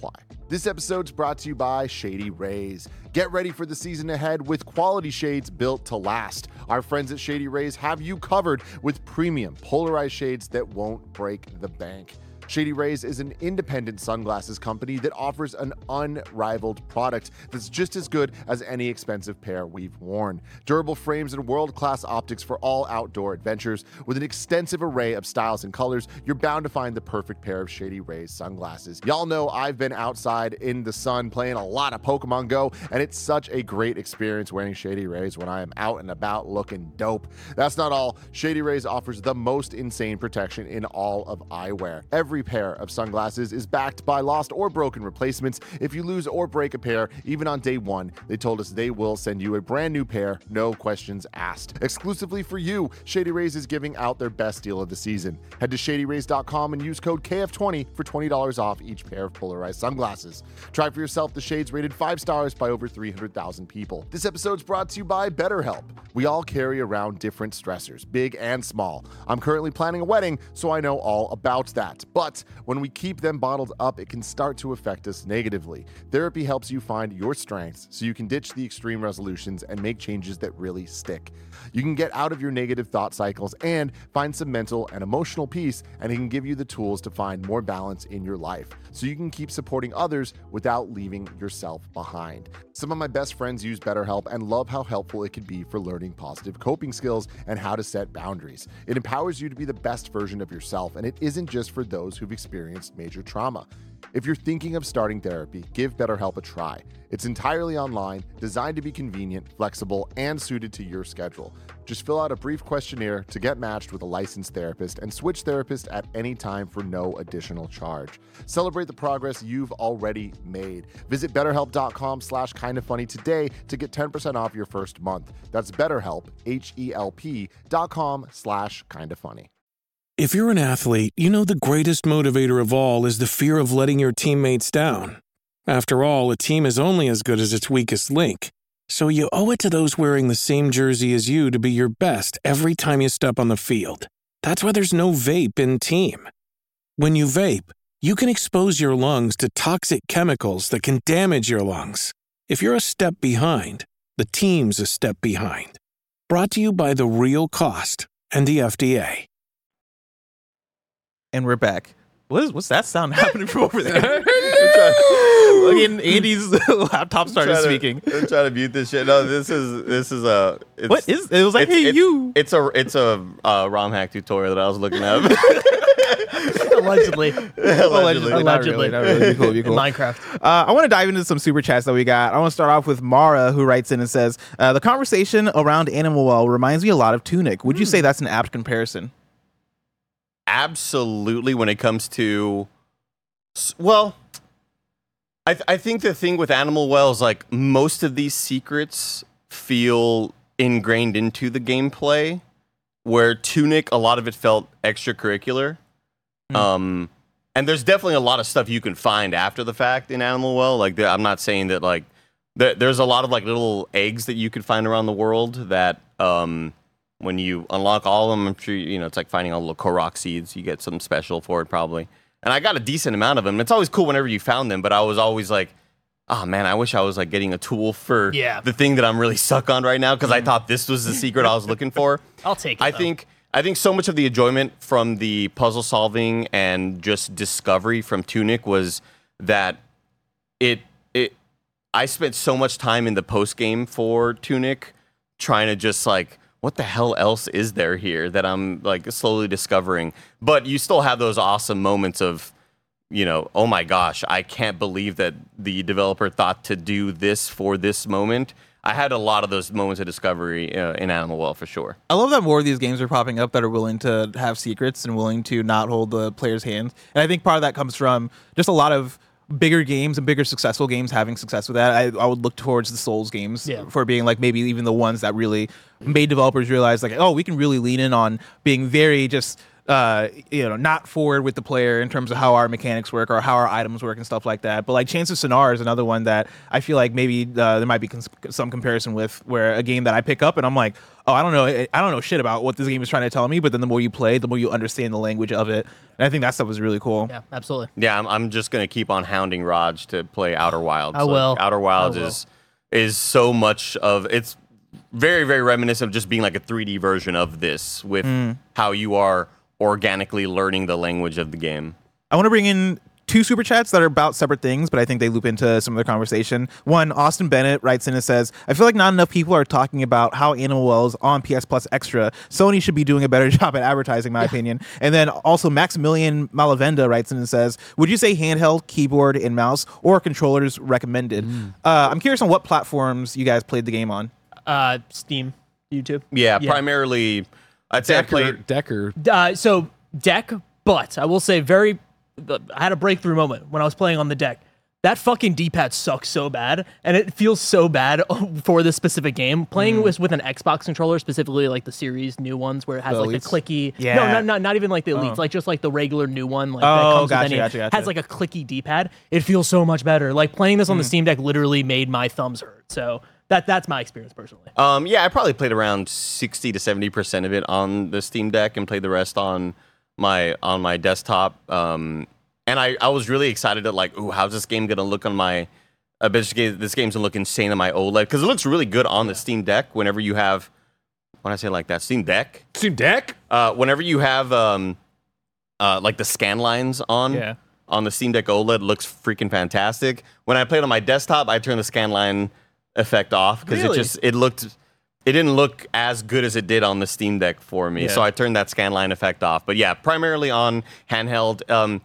[SPEAKER 7] This episode's brought to you by Shady Rays. Get ready for the season ahead with quality shades built to last. Our friends at Shady Rays have you covered with premium polarized shades that won't break the bank. Shady Rays is an independent sunglasses company that offers an unrivaled product that's just as good as any expensive pair we've worn. Durable frames and world-class optics for all outdoor adventures. With an extensive array of styles and colors, you're bound to find the perfect pair of Shady Rays sunglasses. Y'all know I've been outside in the sun playing a lot of Pokemon Go, and it's such a great experience wearing Shady Rays when I am out and about looking dope. That's not all. Shady Rays offers the most insane protection in all of eyewear. Every pair of sunglasses is backed by lost or broken replacements. If you lose or break a pair, even on day one, they told us they will send you a brand new pair, no questions asked. Exclusively for you, Shady Rays is giving out their best deal of the season. Head to shady rays dot com and use code K F twenty for twenty dollars off each pair of polarized sunglasses. Try for yourself the shades rated five stars by over three hundred thousand people. This episode's brought to you by BetterHelp. We all carry around different stressors, big and small. I'm currently planning a wedding, so I know all about that. But when we keep them bottled up, it can start to affect us negatively. Therapy helps you find your strengths so you can ditch the extreme resolutions and make changes that really stick. You can get out of your negative thought cycles and find some mental and emotional peace, and it can give you the tools to find more balance in your life so you can keep supporting others without leaving yourself behind. Some of my best friends use BetterHelp and love how helpful it can be for learning positive coping skills and how to set boundaries. It empowers you to be the best version of yourself, and it isn't just for those who've experienced major trauma. If you're thinking of starting therapy, give BetterHelp a try. It's entirely online, designed to be convenient, flexible, and suited to your schedule. Just fill out a brief questionnaire to get matched with a licensed therapist and switch therapist at any time for no additional charge. Celebrate the progress you've already made. Visit betterhelp.com slash kinda funny today to get ten percent off your first month. That's BetterHelp, H E L P dot com slash kinda funny.
[SPEAKER 8] If you're an athlete, you know the greatest motivator of all is the fear of letting your teammates down. After all, a team is only as good as its weakest link. So you owe it to those wearing the same jersey as you to be your best every time you step on the field. That's why there's no vape in team. When you vape, you can expose your lungs to toxic chemicals that can damage your lungs. If you're a step behind, the team's a step behind. Brought to you by The Real Cost and the F D A.
[SPEAKER 3] And we're back. What is, what's that sound happening from over there? Look, Andy's laptop started
[SPEAKER 6] I'm
[SPEAKER 3] speaking.
[SPEAKER 6] To, I'm trying to mute this shit. No, this is this is a. It's,
[SPEAKER 3] What is? It was like,
[SPEAKER 6] it's,
[SPEAKER 3] hey,
[SPEAKER 6] it's,
[SPEAKER 3] you.
[SPEAKER 6] It's a it's a uh, ROM hack tutorial that I was looking at.
[SPEAKER 4] Allegedly.
[SPEAKER 3] Allegedly, not
[SPEAKER 4] Allegedly.
[SPEAKER 3] really, not really. Be cool, be cool.
[SPEAKER 4] Minecraft.
[SPEAKER 3] Uh, I want to dive into some super chats that we got. I want to start off with Mara, who writes in and says, uh, the conversation around Animal Well reminds me a lot of Tunic. Would you say that's an apt comparison?
[SPEAKER 6] Absolutely. When it comes to, well, I th- I think the thing with Animal Well is like most of these secrets feel ingrained into the gameplay, where Tunic, a lot of it felt extracurricular. Mm. Um, and there's definitely a lot of stuff you can find after the fact in Animal Well. Like, there, I'm not saying that like there, there's a lot of like little eggs that you could find around the world that um. When you unlock all of them, I'm sure, you know, it's like finding all the little Korok seeds. You get something special for it, probably. And I got a decent amount of them. It's always cool whenever you found them, but I was always like, oh, man, I wish I was, like, getting a tool for
[SPEAKER 4] yeah.
[SPEAKER 6] the thing that I'm really stuck on right now, because mm. I thought this was the secret I was looking for.
[SPEAKER 4] I'll take it,
[SPEAKER 6] I
[SPEAKER 4] though.
[SPEAKER 6] think I think so much of the enjoyment from the puzzle solving and just discovery from Tunic was that it it I spent so much time in the post-game for Tunic trying to just, like, what the hell else is there here that I'm like slowly discovering? But you still have those awesome moments of, you know, oh my gosh, I can't believe that the developer thought to do this for this moment. I had a lot of those moments of discovery uh, in Animal Well for sure.
[SPEAKER 3] I love that more of these games are popping up that are willing to have secrets and willing to not hold the player's hand. And I think part of that comes from just a lot of bigger games and bigger successful games having success with that. I, I would look towards the Souls games
[SPEAKER 4] yeah.
[SPEAKER 3] for being like maybe even the ones that really made developers realize like, oh, we can really lean in on being very just uh, you know, not forward with the player in terms of how our mechanics work or how our items work and stuff like that. But like Chains of Sonar is another one that I feel like maybe uh, there might be cons- some comparison with, where a game that I pick up and I'm like, oh, I don't know, I don't know shit about what this game is trying to tell me. But then the more you play, the more you understand the language of it. And I think that stuff was really cool.
[SPEAKER 4] Yeah, absolutely.
[SPEAKER 6] Yeah, I'm, I'm just gonna keep on hounding Raj to play Outer Wilds.
[SPEAKER 4] I will.
[SPEAKER 6] Like, Outer Wilds
[SPEAKER 4] I will.
[SPEAKER 6] is is so much of it's very very reminiscent of just being like a three D version of this, with
[SPEAKER 3] Mm.
[SPEAKER 6] how you are organically learning the language of the game.
[SPEAKER 3] I want to bring in two super chats that are about separate things, but I think they loop into some of the conversation. One, Austin Bennett writes in and says, I feel like not enough people are talking about how Animal Wells on P S Plus Extra. Sony should be doing a better job at advertising, in my opinion. And then also Maximilian Malavenda writes in and says, would you say handheld, keyboard, and mouse, or controllers recommended?
[SPEAKER 4] Mm.
[SPEAKER 3] Uh, I'm curious on what platforms you guys played the game on.
[SPEAKER 4] Uh, Steam, YouTube.
[SPEAKER 6] Yeah,
[SPEAKER 4] Yeah.
[SPEAKER 6] primarily, I'd say I
[SPEAKER 5] Decker,
[SPEAKER 6] played.
[SPEAKER 5] Decker.
[SPEAKER 4] Uh, so deck, but I will say very, I had a breakthrough moment when I was playing on the deck. That fucking D-pad sucks so bad, and it feels so bad for this specific game. Playing
[SPEAKER 3] Mm.
[SPEAKER 4] with, with an Xbox controller, specifically like the series new ones, where it has
[SPEAKER 3] The
[SPEAKER 4] like
[SPEAKER 3] Elites?
[SPEAKER 4] the clicky.
[SPEAKER 3] Yeah.
[SPEAKER 4] No, not, not not even like the elites,
[SPEAKER 3] Oh.
[SPEAKER 4] like just like the regular new one. Like
[SPEAKER 3] Oh,
[SPEAKER 4] that comes
[SPEAKER 3] gotcha,
[SPEAKER 4] with any,
[SPEAKER 3] gotcha, gotcha.
[SPEAKER 4] has like a clicky D-pad. It feels so much better. Like playing this on
[SPEAKER 3] Mm.
[SPEAKER 4] the Steam Deck literally made my thumbs hurt. So that that's my experience personally.
[SPEAKER 6] Um, yeah, I probably played around sixty to seventy percent of it on the Steam Deck and played the rest on my on my desktop. Um, and I, I was really excited at like, ooh, how's this game gonna look on my? I bet this game- this game's gonna look insane on my OLED, because it looks really good on the Steam Deck. Whenever you have, when I say like that, Steam Deck.
[SPEAKER 5] Steam Deck?
[SPEAKER 6] Uh, whenever you have um, uh, like the scan lines on.
[SPEAKER 3] Yeah.
[SPEAKER 6] On the Steam Deck OLED, it looks freaking fantastic. When I played on my desktop, I turned the scan line effect off because
[SPEAKER 4] Really?
[SPEAKER 6] it just it looked it didn't look as good as it did on the Steam Deck for me.
[SPEAKER 3] Yeah.
[SPEAKER 6] So I turned that scan line effect off. But yeah, primarily on handheld. Um,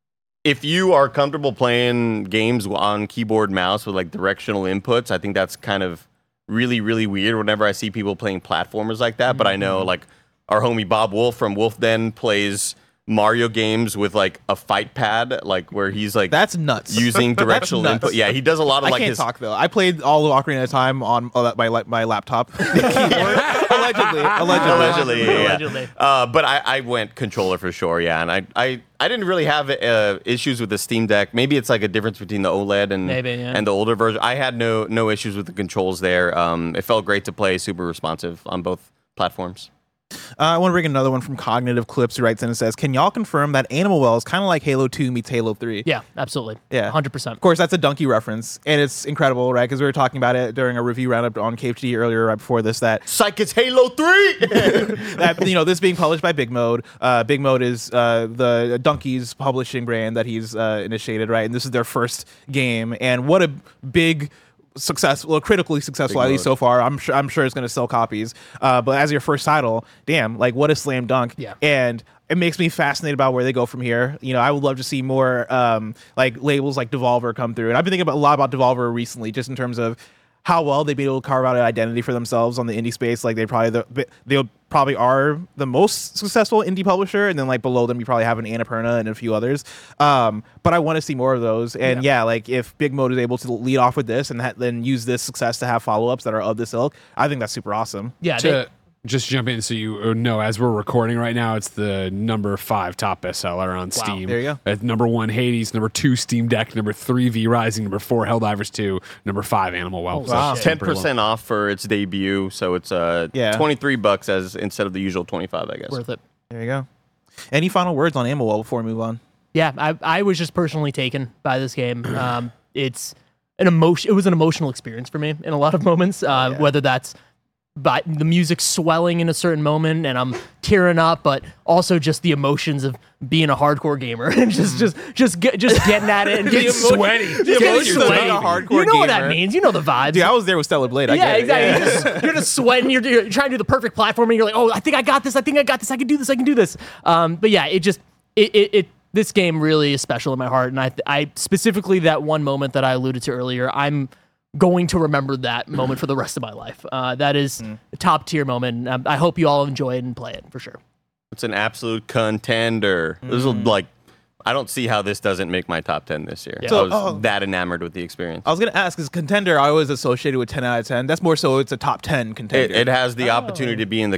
[SPEAKER 6] if you are comfortable playing games on keyboard mouse with like directional inputs, I think that's kind of really really weird whenever I see people playing platformers like that. Mm-hmm. But I know like our homie Bob Wolf from Wolf Den plays Mario games with like a fight pad, like where he's like
[SPEAKER 3] That's nuts.
[SPEAKER 6] using directional
[SPEAKER 3] nuts.
[SPEAKER 6] input. Yeah, he does a lot of
[SPEAKER 3] I
[SPEAKER 6] like
[SPEAKER 3] can't
[SPEAKER 6] his
[SPEAKER 3] talk though. I played all of Ocarina of Time on uh, my la- my laptop. Keyboard. allegedly, allegedly,
[SPEAKER 6] allegedly, yeah.
[SPEAKER 4] Allegedly.
[SPEAKER 6] Uh, but I, I went controller for sure, yeah, and I I, I didn't really have uh, issues with the Steam Deck. Maybe it's like a difference between the OLED and
[SPEAKER 4] Maybe, yeah.
[SPEAKER 6] and the older version. I had no no issues with the controls there. Um, it felt great to play, super responsive on both platforms.
[SPEAKER 3] Uh, I want to bring another one from Cognitive Clips, who writes in and says, can y'all confirm that Animal Wells kind of like Halo two meets Halo three?
[SPEAKER 4] Yeah, absolutely.
[SPEAKER 3] Yeah.
[SPEAKER 4] one hundred percent.
[SPEAKER 3] Of course, that's a Donkey reference, and it's incredible, right? Because we were talking about it during a review roundup on K H D earlier, right before this, that
[SPEAKER 6] Psych, it's Halo three!
[SPEAKER 3] that you know, this being published by Big Mode. Uh, Big Mode is uh, the Donkey's publishing brand that he's uh, initiated, right? And this is their first game, and what a big successful, well, critically successful,
[SPEAKER 6] Big
[SPEAKER 3] at least
[SPEAKER 6] Mode.
[SPEAKER 3] so far. I'm sure I'm sure it's going to sell copies. Uh, but as your first title, damn, like what a slam dunk!
[SPEAKER 4] Yeah.
[SPEAKER 3] And it makes me fascinated about where they go from here. You know, I would love to see more um, like labels like Devolver come through. And I've been thinking about, a lot about Devolver recently, just in terms of how well they've been able to carve out an identity for themselves on the indie space. Like they probably the, they probably are the most successful indie publisher, and then like below them you probably have an Annapurna and a few others. Um, but I want to see more of those. And yeah. yeah, like if Big Mode is able to lead off with this and ha- then use this success to have follow ups that are of this ilk, I think that's super awesome.
[SPEAKER 4] Yeah. They,
[SPEAKER 5] To just jump in so you know, as we're recording right now, it's the number five top bestseller on Steam.
[SPEAKER 3] There you go.
[SPEAKER 5] At number one, Hades. Number two, Steam Deck. Number three, V Rising. Number four, Helldivers two. Number five, Animal Wells.
[SPEAKER 3] wow.
[SPEAKER 5] That's
[SPEAKER 6] Ten
[SPEAKER 5] pretty low.
[SPEAKER 6] percent off for its debut, so it's uh
[SPEAKER 3] Yeah.
[SPEAKER 6] twenty three bucks as instead of the usual twenty five, I guess.
[SPEAKER 4] worth it.
[SPEAKER 3] There you go. Any final words on Animal Well before we move on?
[SPEAKER 4] Yeah, I, I was just personally taken by this game. Um, it's an emotion. It was an emotional experience for me in a lot of moments. Uh,
[SPEAKER 3] Yeah.
[SPEAKER 4] Whether that's by the music swelling in a certain moment and I'm tearing up, but also just the emotions of being a hardcore gamer and just just just get, just getting at it and getting
[SPEAKER 3] emo-
[SPEAKER 4] sweaty.
[SPEAKER 3] the
[SPEAKER 4] Getting
[SPEAKER 3] emotions of
[SPEAKER 4] sweaty.
[SPEAKER 3] being a hardcore
[SPEAKER 4] You know what that
[SPEAKER 3] gamer.
[SPEAKER 4] means? You know the vibes.
[SPEAKER 3] Dude, I was there with Stellar Blade. I
[SPEAKER 4] yeah,
[SPEAKER 3] get it.
[SPEAKER 4] exactly.
[SPEAKER 3] Yeah.
[SPEAKER 4] You're, just, you're just sweating. You're, you're trying to do the perfect platform, and you're like, "Oh, I think I got this. I think I got this. I can do this. I can do this." Um, but yeah, it just it, it it this game really is special in my heart, and I I specifically that one moment that I alluded to earlier. I'm going to remember that moment for the rest of my life. Uh, that is a top tier moment. Um, I hope you all enjoy it and play it for sure.
[SPEAKER 6] It's an absolute contender. This is like, I don't see how this doesn't make my top ten this year.
[SPEAKER 4] Yeah.
[SPEAKER 6] I
[SPEAKER 3] So,
[SPEAKER 6] was
[SPEAKER 3] oh.
[SPEAKER 6] that enamored with the experience.
[SPEAKER 3] I was gonna ask, is contender I always associated with ten out of ten? That's more so it's a top ten
[SPEAKER 6] It,
[SPEAKER 3] contender.
[SPEAKER 6] it has the
[SPEAKER 4] Oh.
[SPEAKER 6] opportunity to be in the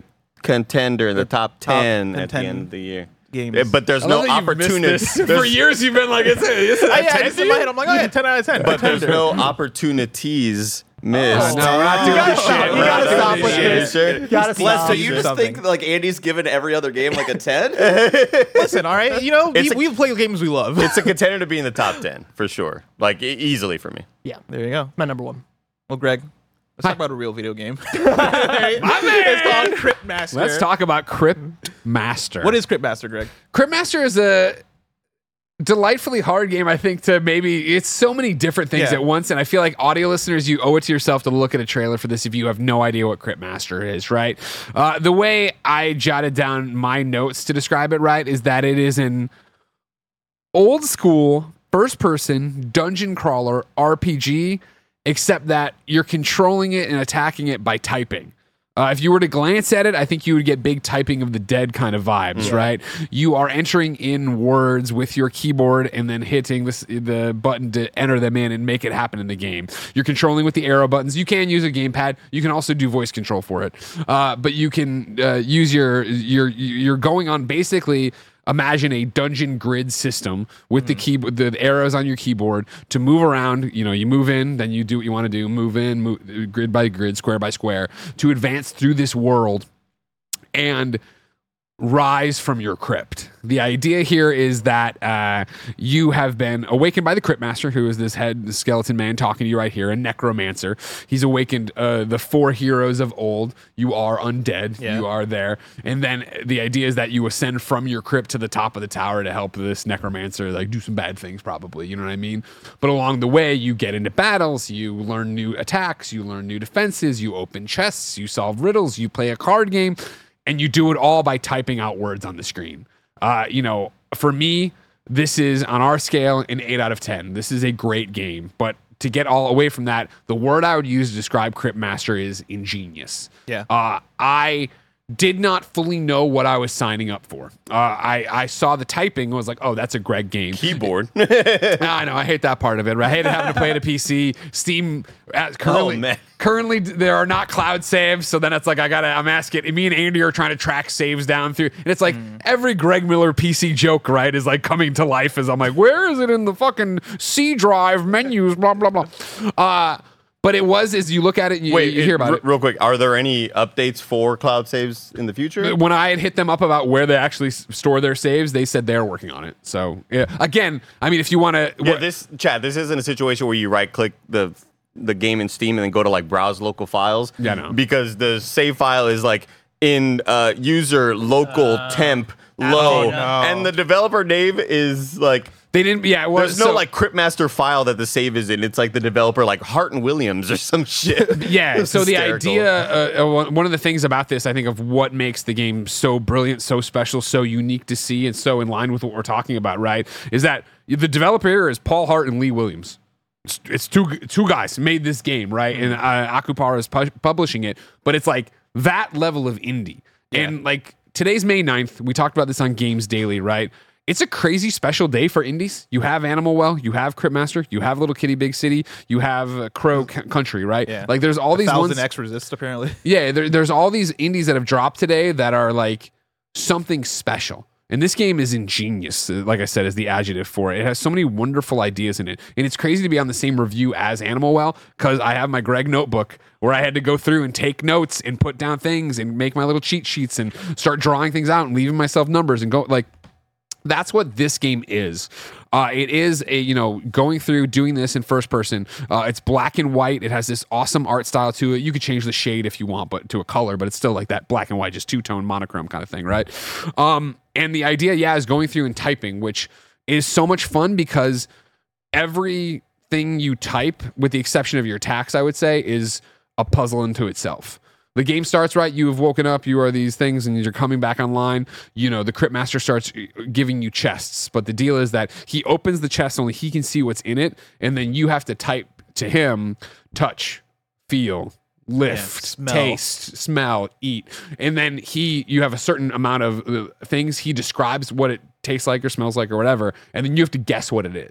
[SPEAKER 6] contender in the top
[SPEAKER 3] top
[SPEAKER 6] ten at the
[SPEAKER 3] ten
[SPEAKER 6] end of the year.
[SPEAKER 3] games.
[SPEAKER 6] Yeah, but there's
[SPEAKER 5] I
[SPEAKER 6] no
[SPEAKER 5] love that you've missed
[SPEAKER 6] opportunity.
[SPEAKER 5] this. For years, you've been like, it's a, it's a
[SPEAKER 3] Oh, yeah,
[SPEAKER 5] ten
[SPEAKER 3] it's in my head. I'm like, oh yeah, ten out of ten.
[SPEAKER 6] But there's
[SPEAKER 3] Contender.
[SPEAKER 6] no opportunities missed.
[SPEAKER 5] no, we're not doing
[SPEAKER 3] gotta
[SPEAKER 5] this
[SPEAKER 3] stop.
[SPEAKER 5] shit.
[SPEAKER 3] You
[SPEAKER 5] We're
[SPEAKER 3] gotta
[SPEAKER 5] not
[SPEAKER 3] stop
[SPEAKER 5] doing
[SPEAKER 3] with
[SPEAKER 5] this
[SPEAKER 3] this.
[SPEAKER 5] shit.
[SPEAKER 3] You gotta
[SPEAKER 9] Les,
[SPEAKER 3] stop.
[SPEAKER 9] so you just
[SPEAKER 3] something.
[SPEAKER 9] think like Andy's given every other game like a ten?
[SPEAKER 3] Listen, all right. You know, we,
[SPEAKER 6] It's a-
[SPEAKER 3] we play games we love.
[SPEAKER 6] It's a contender to be in the top ten for sure. Like e- easily for me.
[SPEAKER 4] Yeah,
[SPEAKER 3] There you go.
[SPEAKER 4] my number one.
[SPEAKER 3] Well, Greg, let's talk about a real video game. It's called Crypt Master.
[SPEAKER 5] Let's talk about Crypt Master.
[SPEAKER 3] What is Crypt Master, Greg?
[SPEAKER 5] Crypt Master is a delightfully hard game, I think, to maybe it's so many different things
[SPEAKER 3] Yeah.
[SPEAKER 5] at once, and I feel like audio listeners, you owe it to yourself to look at a trailer for this if you have no idea what Crypt Master is, right? Uh, the way I jotted down my notes to describe it, right, is that it is an old school first person dungeon crawler R P G, except that you're controlling it and attacking it by typing. Uh, if you were to glance at it, I think you would get big typing of the dead kind of vibes,
[SPEAKER 3] Yeah.
[SPEAKER 5] right? You are entering in words with your keyboard and then hitting this, the button to enter them in and make it happen in the game. You're controlling with the arrow buttons. You can use a gamepad. You can also do voice control for it, uh, but you can uh, use your your you're going on basically. Imagine a dungeon grid system with the key, the arrows on your keyboard to move around. You know, you move in, then you do what you want to do. Move in, move, grid by grid, square by square, to advance through this world and rise from your crypt. The idea here is that uh, you have been awakened by the Crypt Master, who is this head, the skeleton man talking to you right here, a necromancer. He's awakened uh, the four heroes of old. You are undead.
[SPEAKER 3] Yeah.
[SPEAKER 5] You are there. And then the idea is that you ascend from your crypt to the top of the tower to help this necromancer like do some bad things, probably. You know what I mean? But along the way, you get into battles. You learn new attacks. You learn new defenses. You open chests. You solve riddles. You play a card game. And you do it all by typing out words on the screen. Uh, you know, for me, this is on our scale an eight out of ten. This is a great game. But to get all away from that, the word I would use to describe Crypt Master is ingenious.
[SPEAKER 3] Yeah.
[SPEAKER 5] Uh, I did not fully know what I was signing up for. Uh, I, I saw the typing and was like, oh, that's a Greg game.
[SPEAKER 6] Keyboard.
[SPEAKER 5] I know. I hate that part of it. Right? I hated having to play at a P C. Steam uh, currently,
[SPEAKER 6] Oh, man.
[SPEAKER 5] currently there are not cloud saves, so then it's like I gotta. I'm asking. Me and Andy are trying to track saves down through, and it's like every Greg Miller P C joke, right, is like coming to life. As I'm like, where is it in the fucking C drive menus? Blah blah blah. Uh, but it was as you look at it, and you,
[SPEAKER 6] Wait,
[SPEAKER 5] you hear about
[SPEAKER 6] r-
[SPEAKER 5] it.
[SPEAKER 6] real quick. Are there any updates for cloud saves in the future?
[SPEAKER 5] When I had hit them up about where they actually s- store their saves, they said they're working on it. So yeah, again, I mean, if you want to,
[SPEAKER 6] Yeah, this Chad, this isn't a situation where you right click the the game in Steam and then go to like browse local files.
[SPEAKER 5] Yeah, no.
[SPEAKER 6] Because the save file is like in uh, user local temp low,
[SPEAKER 3] oh, no.
[SPEAKER 6] and the developer name is like.
[SPEAKER 5] they didn't. Yeah, well,
[SPEAKER 6] There's no
[SPEAKER 5] so-
[SPEAKER 6] like Crypt Master file that the save is in. It's like the developer like Hart and Williams or some shit.
[SPEAKER 5] Yeah.
[SPEAKER 6] It's
[SPEAKER 5] So the
[SPEAKER 6] hysterical.
[SPEAKER 5] idea, uh, uh, one of the things about this, I think, of what makes the game so brilliant, so special, so unique to see, and so in line with what we're talking about, right, is that the developer here is Paul Hart and Lee Williams. It's, it's two two guys made this game, right, and uh, Akupara is pu- publishing it, but it's like that level of indie, and like today's May ninth. We talked about this on Games Daily, right? It's a crazy special day for indies. You have Animal Well, you have Crypt Master, you have Little Kitty Big City, you have uh, Crow C- Country, right?
[SPEAKER 3] Yeah.
[SPEAKER 5] Like there's all these
[SPEAKER 3] Thousand
[SPEAKER 5] ones.
[SPEAKER 3] X Resist, apparently.
[SPEAKER 5] Yeah, there, there's all these indies that have dropped today that are like something special. And this game is ingenious, uh, like I said, is the adjective for it. It has so many wonderful ideas in it. And it's crazy to be on the same review as Animal Well, because I have my Greg notebook where I had to go through and take notes and put down things and make my little cheat sheets and start drawing things out and leaving myself numbers and go like, that's what this game is. Uh, it is a, you know, going through doing this in first person. Uh, it's black and white. It has this awesome art style to it. You could change the shade if you want, but to a color, but it's still like that black and white, just two tone monochrome kind of thing, right? Um, and the idea, yeah, is going through and typing, which is so much fun because everything you type, with the exception of your attacks, I would say, is a puzzle into itself. The game starts, right? You have woken up, you are these things, and you're coming back online. You know, the Crypt Master starts giving you chests. But the deal is that he opens the chest, only he can see what's in it. And then you have to type to him, touch, feel, lift,
[SPEAKER 3] Yeah, smell.
[SPEAKER 5] taste, smell, eat. And then he, you have a certain amount of uh, things. He describes what it tastes like or smells like or whatever. And then you have to guess what it is.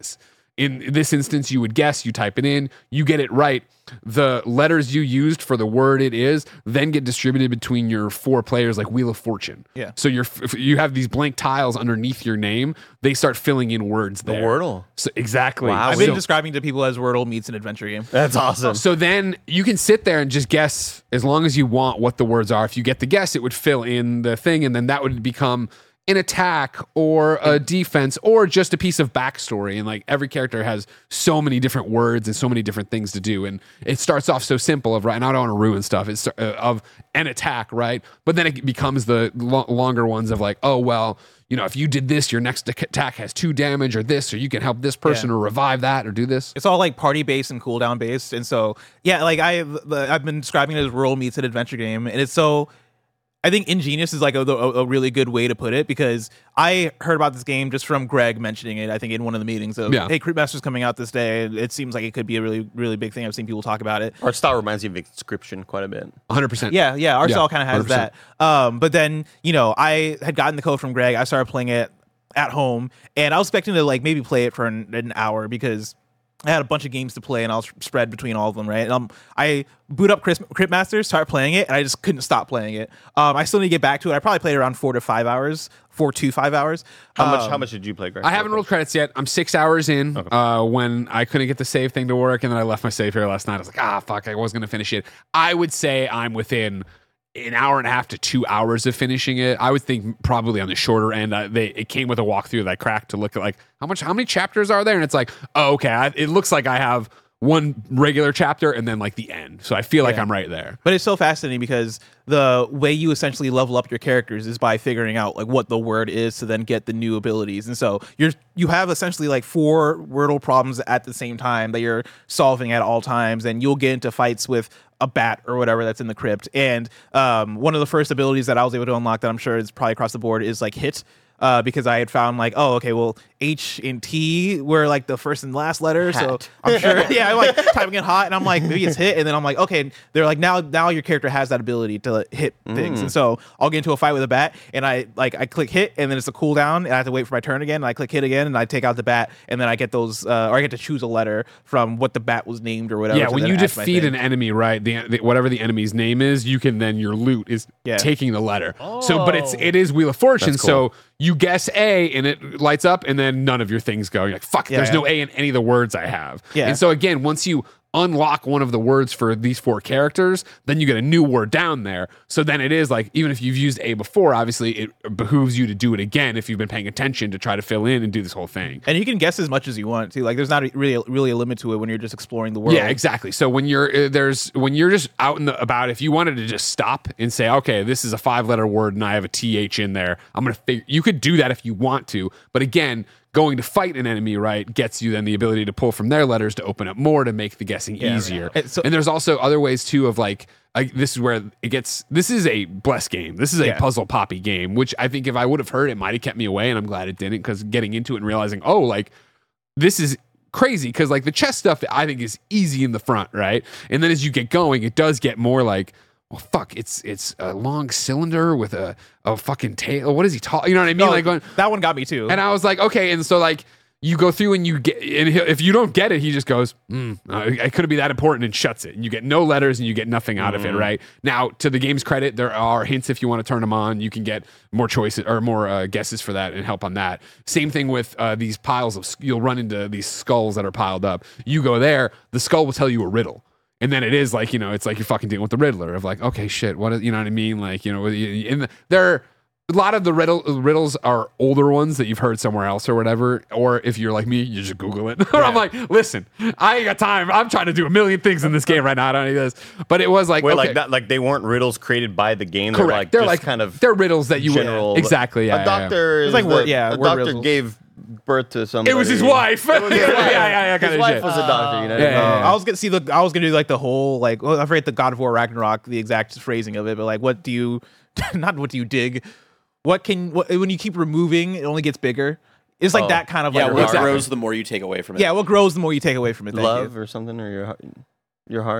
[SPEAKER 5] in this instance, you would guess, you type it in, you get it right. The letters you used for the word it is then get distributed between your four players like Wheel of Fortune.
[SPEAKER 3] Yeah.
[SPEAKER 5] So you're f- you have these blank tiles underneath your name. They start filling in words
[SPEAKER 6] The
[SPEAKER 5] there.
[SPEAKER 6] Wordle.
[SPEAKER 5] So, exactly.
[SPEAKER 6] Wow.
[SPEAKER 3] I've been
[SPEAKER 5] So-
[SPEAKER 3] describing to people as Wordle meets an adventure game.
[SPEAKER 6] That's awesome.
[SPEAKER 5] So then you can sit there and just guess as long as you want what the words are. If you get the guess, it would fill in the thing, and then that would become an attack or a defense or just a piece of backstory. And like every character has so many different words and so many different things to do. And it starts off so simple of, right, and I don't want to ruin stuff, it's uh, of an attack, right? But then it becomes the lo- longer ones of like, oh, well, you know, if you did this, your next attack has two damage or this, or you can help this person
[SPEAKER 3] Yeah.
[SPEAKER 5] or revive that or do this.
[SPEAKER 3] It's all like party based and cooldown based, and so yeah, like I I've been describing it as Wordle meets an adventure game, and it's so. I think ingenious is like a, a, a really good way to put it, because I heard about this game just from Greg mentioning it, I think in one of the meetings of,
[SPEAKER 5] Yeah.
[SPEAKER 3] hey, Creepmaster's coming out this day. It seems like it could be a really, really big thing. I've seen people talk about it.
[SPEAKER 6] Art style reminds me of Inscription quite a bit.
[SPEAKER 5] one hundred percent.
[SPEAKER 3] Yeah, yeah, our
[SPEAKER 5] Yeah,
[SPEAKER 3] style kind of has
[SPEAKER 5] one hundred percent.
[SPEAKER 3] that. Um, but then, you know, I had gotten the code from Greg. I started playing it at home, and I was expecting to like maybe play it for an, an hour, because I had a bunch of games to play, and I was spread between all of them, right? And um, I boot up Crypt Cryptmaster, start playing it, and I just couldn't stop playing it. Um, I still need to get back to it. I probably played around four to five hours, four to five hours.
[SPEAKER 6] How much?
[SPEAKER 3] Um,
[SPEAKER 6] How much did you play, Greg?
[SPEAKER 5] I haven't rolled credits yet. I'm six hours in uh, when I couldn't get the save thing to work, and then I left my save here last night. I was like, ah, fuck, I was going to finish it. I would say I'm within an hour and a half to two hours of finishing it. I would think probably on the shorter end. Uh, they it came with a walkthrough that I cracked to look at like how much, how many chapters are there, and it's like, oh, okay, I, it looks like I have one regular chapter and then like the end. So I feel like
[SPEAKER 3] Yeah.
[SPEAKER 5] I'm right there.
[SPEAKER 3] But it's so fascinating because the way you essentially level up your characters is by figuring out like what the word is to then get the new abilities. And so you're you have essentially like four Wordle problems at the same time that you're solving at all times, and you'll get into fights with a bat or whatever that's in the crypt. And um, one of the first abilities that I was able to unlock that I'm sure is probably across the board is like hit. Uh, because I had found like, oh, okay, well, H and T were like the first and last letter, so
[SPEAKER 6] Hat.
[SPEAKER 3] I'm sure. Yeah, I'm like typing in hot, and I'm like, maybe it's hit, and then I'm like, okay, they're like now, now your character has that ability to like, hit things, and so I'll get into a fight with a bat, and I like I click hit, and then it's a cooldown, and I have to wait for my turn again, and I click hit again, and I take out the bat, and then I get those, uh, or I get to choose a letter from what the bat was named or whatever.
[SPEAKER 5] Yeah,
[SPEAKER 3] to
[SPEAKER 5] when
[SPEAKER 3] then
[SPEAKER 5] you
[SPEAKER 3] add to my
[SPEAKER 5] defeat
[SPEAKER 3] thing.
[SPEAKER 5] an enemy, right, the, the whatever the enemy's name is, you can then your loot is
[SPEAKER 3] Yeah.
[SPEAKER 5] taking the letter. So, but it's
[SPEAKER 4] Oh.
[SPEAKER 5] it is Wheel of Fortune.
[SPEAKER 6] That's cool.
[SPEAKER 5] So you guess A and it lights up, and then none of your things go. You're like, fuck,
[SPEAKER 3] Yeah,
[SPEAKER 5] there's
[SPEAKER 3] yeah.
[SPEAKER 5] no A in any of the words I have.
[SPEAKER 3] Yeah.
[SPEAKER 5] And so again, once you unlock one of the words for these four characters, then you get a new word down there. So then it is like, even if you've used A before, obviously it behooves you to do it again if you've been paying attention to try to fill in and do this whole thing.
[SPEAKER 3] and you can guess as much as you want too. Like, there's not a, really, really a limit to it when you're just exploring the world.
[SPEAKER 5] Yeah, exactly. So when you're uh, there's when you're just out and about, if you wanted to just stop and say, okay, this is a five letter word and I have a T H in there, I'm gonna figure. You could do that if you want to, but again, going to fight an enemy, right, gets you then the ability to pull from their letters to open up more to make the guessing easier.
[SPEAKER 3] And so-
[SPEAKER 5] and there's also other ways too of like. I, this is where it gets. This is a bless game. This is a
[SPEAKER 3] Yeah.
[SPEAKER 5] puzzle poppy game, which I think if I would have heard, it might have kept me away, and I'm glad it didn't, because getting into it and realizing, oh, like this is crazy, because like the chess stuff I think is easy in the front, right? And then as you get going, it does get more like, well, fuck, it's it's a long cylinder with a a fucking tail. What is he talking? You know what I mean?
[SPEAKER 3] No,
[SPEAKER 5] like going,
[SPEAKER 3] that one got me too.
[SPEAKER 5] and I was like, okay, and so like. You go through and you get, and he- if you don't get it, he just goes, mm, uh, it couldn't be that important, and shuts it. And you get no letters and you get nothing out of it, right? Now, to the game's credit, there are hints if you want to turn them on. You can get more choices or more uh, guesses for that and help on that. Same thing with uh, these piles of, you'll run into these skulls that are piled up. You go there, the skull will tell you a riddle. And then it is like, you know, it's like you're fucking dealing with the Riddler of like, okay, shit, what is, you know what I mean? Like, you know, in the, there a lot of the riddle, riddles are older ones that you've heard somewhere else or whatever. Or if you're like me, you just Google it. Or I'm like, listen, I ain't got time. I'm trying to do a million things in this game right now. I don't need this. But it was like,
[SPEAKER 6] Wait,
[SPEAKER 5] okay.
[SPEAKER 6] like that, like they weren't riddles created by the game.
[SPEAKER 5] Correct.
[SPEAKER 6] They're like,
[SPEAKER 5] They're
[SPEAKER 6] just
[SPEAKER 5] like
[SPEAKER 6] kind of
[SPEAKER 5] they're riddles that you
[SPEAKER 6] general.
[SPEAKER 5] exactly. Yeah,
[SPEAKER 6] a
[SPEAKER 5] yeah, yeah.
[SPEAKER 6] doctor.
[SPEAKER 3] It's like
[SPEAKER 6] is
[SPEAKER 3] word-
[SPEAKER 6] the-
[SPEAKER 3] yeah,
[SPEAKER 6] a
[SPEAKER 3] word
[SPEAKER 6] doctor
[SPEAKER 3] riddles.
[SPEAKER 6] gave birth to somebody.
[SPEAKER 5] It was his wife.
[SPEAKER 6] It was his
[SPEAKER 5] yeah,
[SPEAKER 6] wife.
[SPEAKER 5] yeah, yeah, kind
[SPEAKER 6] His
[SPEAKER 5] of
[SPEAKER 6] wife
[SPEAKER 5] shit.
[SPEAKER 6] was a doctor. You know.
[SPEAKER 5] Yeah, yeah, yeah.
[SPEAKER 3] I was gonna see the. I was gonna do like the whole like. Well, I forget the God of War Ragnarok, the exact phrasing of it, but like, what do you? Not what do you dig? What can what, when you keep removing, it only gets bigger. It's like
[SPEAKER 6] Oh.
[SPEAKER 3] that kind of
[SPEAKER 9] Yeah,
[SPEAKER 3] like.
[SPEAKER 9] what
[SPEAKER 3] regard.
[SPEAKER 9] grows the more you take away from it.
[SPEAKER 3] Yeah, what grows the more you take away from it. Thank
[SPEAKER 6] Love
[SPEAKER 3] you.
[SPEAKER 6] or something, or your heart- your heart.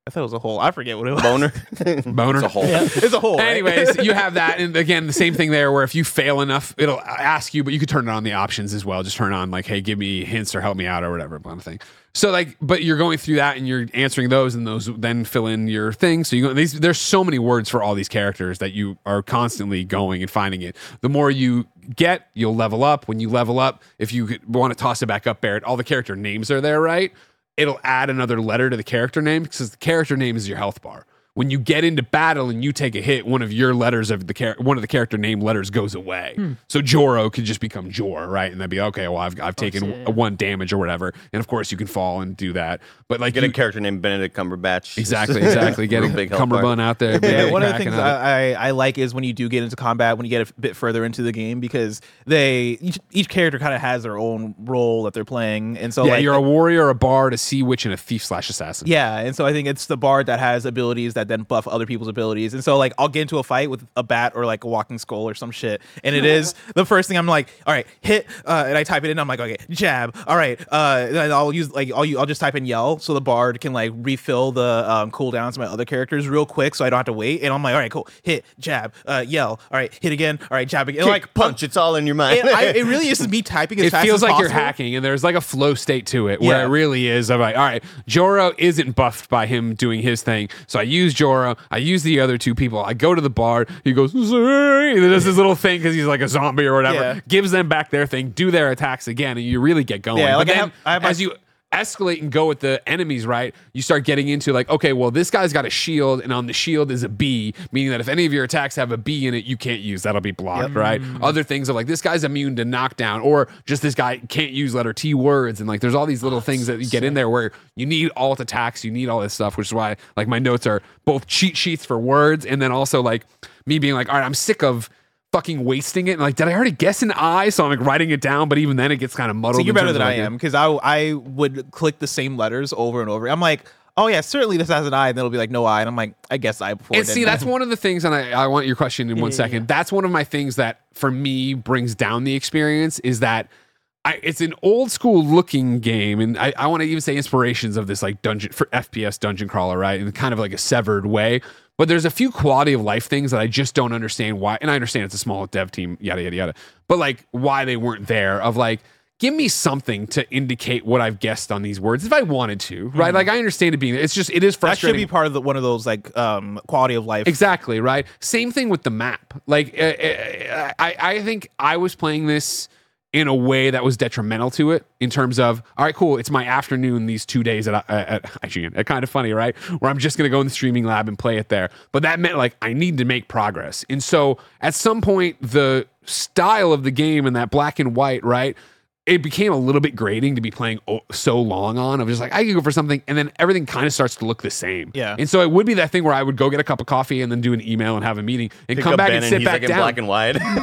[SPEAKER 3] I thought it was a hole. I forget what it was.
[SPEAKER 6] Boner.
[SPEAKER 5] Boner.
[SPEAKER 6] It's a hole.
[SPEAKER 3] It's a hole. right?
[SPEAKER 5] Anyways, you have that, and again, the same thing there. Where if you fail enough, it'll ask you, but you could turn it on the options as well. Just turn on like, "Hey, give me hints or help me out or whatever," kind of thing. So like, but you're going through that and you're answering those, and those then fill in your thing. So you go, these, there's so many words for all these characters that you are constantly going and finding it. The more you get, you'll level up. When you level up, if you want to toss it back up, Barrett, all the character names are there, right? It'll add another letter to the character name because the character name is your health bar. When you get into battle and you take a hit, one of your letters of the char- one of the character name letters goes away. Hmm. So Joro could just become Jor, right? And that'd be okay. Well, I've I've taken
[SPEAKER 4] yeah, yeah.
[SPEAKER 5] one damage or whatever, and of course you can fall and do that. But like
[SPEAKER 6] Get
[SPEAKER 5] you,
[SPEAKER 6] a character named Benedict Cumberbatch.
[SPEAKER 5] exactly, exactly. Get a
[SPEAKER 6] Real big health bar.
[SPEAKER 5] cummerbund out there.
[SPEAKER 3] Yeah,
[SPEAKER 5] Benedict
[SPEAKER 3] one of the
[SPEAKER 5] cracking
[SPEAKER 3] things
[SPEAKER 5] up.
[SPEAKER 3] I, I, I like is when you do get into combat, when you get a bit further into the game, because they each, each character kind of has their own role that they're playing, and so
[SPEAKER 5] yeah,
[SPEAKER 3] like
[SPEAKER 5] you're a warrior, a bard, a sea witch, and a thief slash assassin.
[SPEAKER 3] yeah, and so I think it's the bard that has abilities that then buff other people's abilities, and so like I'll get into a fight with a bat or like a walking skull or some shit, and it is the first thing I'm like, all right, hit, uh, and I type it in. I'm like, okay, jab, all right, uh, and I'll use like I'll I'll just type in yell, so the bard can like refill the um, cooldowns of my other characters real quick, so I don't have to wait. And I'm like, all right, cool, hit, jab, uh, yell, all right, hit again, all right, jab again,
[SPEAKER 6] Kick,
[SPEAKER 3] like
[SPEAKER 6] punch. It's all in your mind.
[SPEAKER 3] It, I, it really is me typing as
[SPEAKER 5] It
[SPEAKER 3] fast
[SPEAKER 5] feels
[SPEAKER 3] as
[SPEAKER 5] like
[SPEAKER 3] possible.
[SPEAKER 5] you're hacking, and there's like a flow state to it where
[SPEAKER 3] Yeah.
[SPEAKER 5] it really is. I'm like, all right, Joro isn't buffed by him doing his thing, so I use Joro. I use the other two people. I go to the bard. He goes, "Zing," and does this little thing because he's like a zombie or whatever.
[SPEAKER 3] Yeah.
[SPEAKER 5] Gives them back their thing, do their attacks again, and you really get going.
[SPEAKER 3] Yeah,
[SPEAKER 5] but
[SPEAKER 3] like I
[SPEAKER 5] then
[SPEAKER 3] have- I have my-
[SPEAKER 5] as you escalate and go with the enemies, right, you start getting into like, okay, well, this guy's got a shield, and on the shield is a B, meaning that if any of your attacks have a B in it, you can't use. That'll be blocked,
[SPEAKER 3] Yep.
[SPEAKER 5] right? Other things are like, this guy's immune to knockdown, or just this guy can't use letter T words, and like there's all these little things that you get in there where you need alt attacks, you need all this stuff, which is why like my notes are both cheat sheets for words, and then also like me being like, all right, I'm sick of fucking wasting it. And like, did I already guess an I? So I'm like writing it down, but even then it gets kind of muddled.
[SPEAKER 3] So you're
[SPEAKER 5] in
[SPEAKER 3] better
[SPEAKER 5] terms
[SPEAKER 3] than
[SPEAKER 5] of,
[SPEAKER 3] I
[SPEAKER 5] like,
[SPEAKER 3] am, because I I would click the same letters over and over. I'm like, oh yeah, certainly this has an I, and it'll be like no I, and I'm like, I guess I before.
[SPEAKER 5] And
[SPEAKER 3] it
[SPEAKER 5] see,
[SPEAKER 3] didn't.
[SPEAKER 5] that's one of the things, and I, I want your question in one
[SPEAKER 4] yeah,
[SPEAKER 5] second.
[SPEAKER 4] yeah.
[SPEAKER 5] That's one of my things that for me brings down the experience is that I, it's an old school looking game, and I, I want to even say inspirations of this like dungeon for F P S dungeon crawler, right? In kind of like a severed way. But there's a few quality of life things that I just don't understand why. And I understand it's a small dev team, yada, yada, yada. But like why they weren't there of like, give me something to indicate what I've guessed on these words if I wanted to, right?
[SPEAKER 3] Mm-hmm.
[SPEAKER 5] Like I understand it being, it's just, it is
[SPEAKER 3] that
[SPEAKER 5] frustrating.
[SPEAKER 3] should be part of the, one of those like um quality of life.
[SPEAKER 5] Exactly, right? Same thing with the map. Like, uh, uh, I, I think I was playing this in a way that was detrimental to it in terms of, all right, cool, it's my afternoon these two days at, at, at I G N. It's kind of funny, right? Where I'm just going to go in the streaming lab and play it there. But that meant like I need to make progress. And so at some point, the style of the game and that black and white, right? It became a little bit grating to be playing o- so long on. I was just like, I could go for something, and then everything kind of starts to look the same.
[SPEAKER 3] Yeah.
[SPEAKER 5] And so it would be that thing where I would go get a cup of coffee and then do an email and have a meeting and
[SPEAKER 6] Pick
[SPEAKER 5] come
[SPEAKER 6] up
[SPEAKER 5] back
[SPEAKER 6] Ben
[SPEAKER 5] and sit
[SPEAKER 6] he's
[SPEAKER 5] back
[SPEAKER 6] like in
[SPEAKER 5] down.
[SPEAKER 6] black and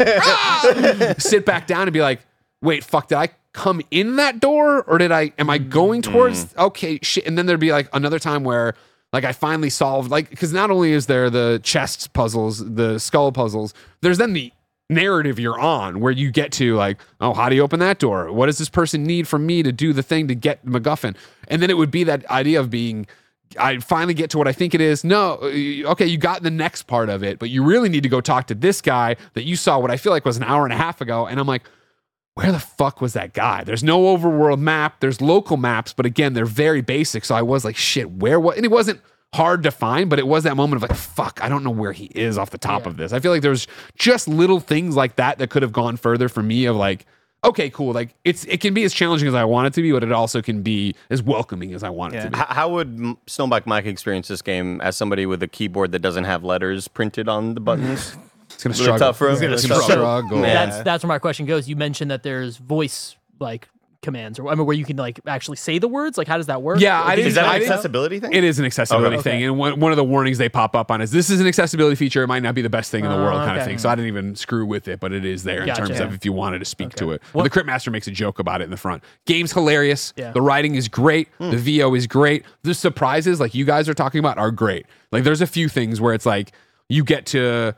[SPEAKER 6] white.
[SPEAKER 5] sit back down and be like, wait, fuck, did I come in that door or did I, am I going towards, okay, shit. And then there'd be like another time where like I finally solved, like, because not only is there the chest puzzles, the skull puzzles, there's then the narrative you're on where you get to like, oh, how do you open that door? What does this person need from me to do the thing to get MacGuffin? And then it would be that idea of being, I finally get to what I think it is. No, okay, you got the next part of it, but you really need to go talk to this guy that you saw what I feel like was an hour and a half ago. And I'm like, where the fuck was that guy? There's no overworld map. There's local maps, but again, they're very basic. So I was like, shit, where was, and it wasn't hard to find, but it was that moment of like, fuck, I don't know where he is off the top
[SPEAKER 4] Yeah.
[SPEAKER 5] of this. I feel like there's just little things like that that could have gone further for me of like, okay, cool. Like it's, it can be as challenging as I want it to be, but it also can be as welcoming as I want it
[SPEAKER 3] Yeah.
[SPEAKER 5] to be.
[SPEAKER 6] H- How would M- Snowbike Mike experience this game as somebody with a keyboard that doesn't have letters printed on the buttons?
[SPEAKER 5] It's going to
[SPEAKER 6] Really
[SPEAKER 5] struggle.
[SPEAKER 6] tough for him.
[SPEAKER 5] It's going
[SPEAKER 6] It's
[SPEAKER 5] to
[SPEAKER 6] gonna
[SPEAKER 5] struggle.
[SPEAKER 6] Yeah.
[SPEAKER 4] That's that's where my question goes. You mentioned that there's voice like commands, or I mean, where you can like actually say the words. Like, how does that work?
[SPEAKER 5] Yeah,
[SPEAKER 4] Or
[SPEAKER 5] I
[SPEAKER 4] do
[SPEAKER 5] didn't-
[SPEAKER 6] Is that
[SPEAKER 5] I
[SPEAKER 6] an
[SPEAKER 5] didn't-
[SPEAKER 6] accessibility thing?
[SPEAKER 5] It is an accessibility
[SPEAKER 6] Okay.
[SPEAKER 5] thing, and one, one of the warnings they pop up on is this is an accessibility feature. It might not be the best thing in the
[SPEAKER 4] Oh,
[SPEAKER 5] world, kind of
[SPEAKER 4] okay.
[SPEAKER 5] thing. So I didn't even screw with it, but it is there
[SPEAKER 4] Gotcha.
[SPEAKER 5] in terms of
[SPEAKER 4] Yeah.
[SPEAKER 5] if you wanted to speak to
[SPEAKER 4] Okay.
[SPEAKER 5] it. Well, the Crypt Master makes a joke about it in the front. Game's hilarious.
[SPEAKER 4] Yeah.
[SPEAKER 5] The writing is great.
[SPEAKER 6] Hmm.
[SPEAKER 5] The V O is great. The surprises, like you guys are talking about, are great. Like there's a few things where it's like you get to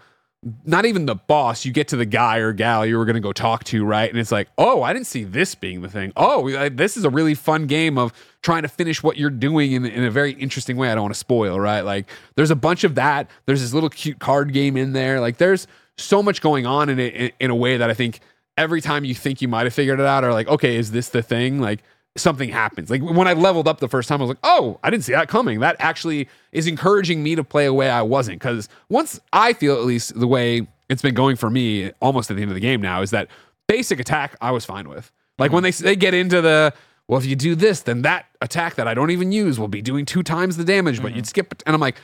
[SPEAKER 5] not even the boss, you get to the guy or gal you were going to go talk to, right? And it's like, oh, I didn't see this being the thing. Oh, this is a really fun game of trying to finish what you're doing in, in a very interesting way. I don't want to spoil, right? Like, there's a bunch of that. There's this little cute card game in there. Like, there's so much going on in it in, in a way that I think every time you think you might have figured it out, or like, okay, is this the thing? Like, something happens. Like, when I leveled up the first time, I was like, oh, I didn't see that coming. That actually is encouraging me to play a way I wasn't. Because once I feel, at least the way it's been going for me almost at the end of the game now, is that basic attack I was fine with. Like, mm-hmm. when they they get into the, well, if you do this, then that attack that I don't even use will be doing two times the damage, but mm-hmm. you'd skip it. And I'm like,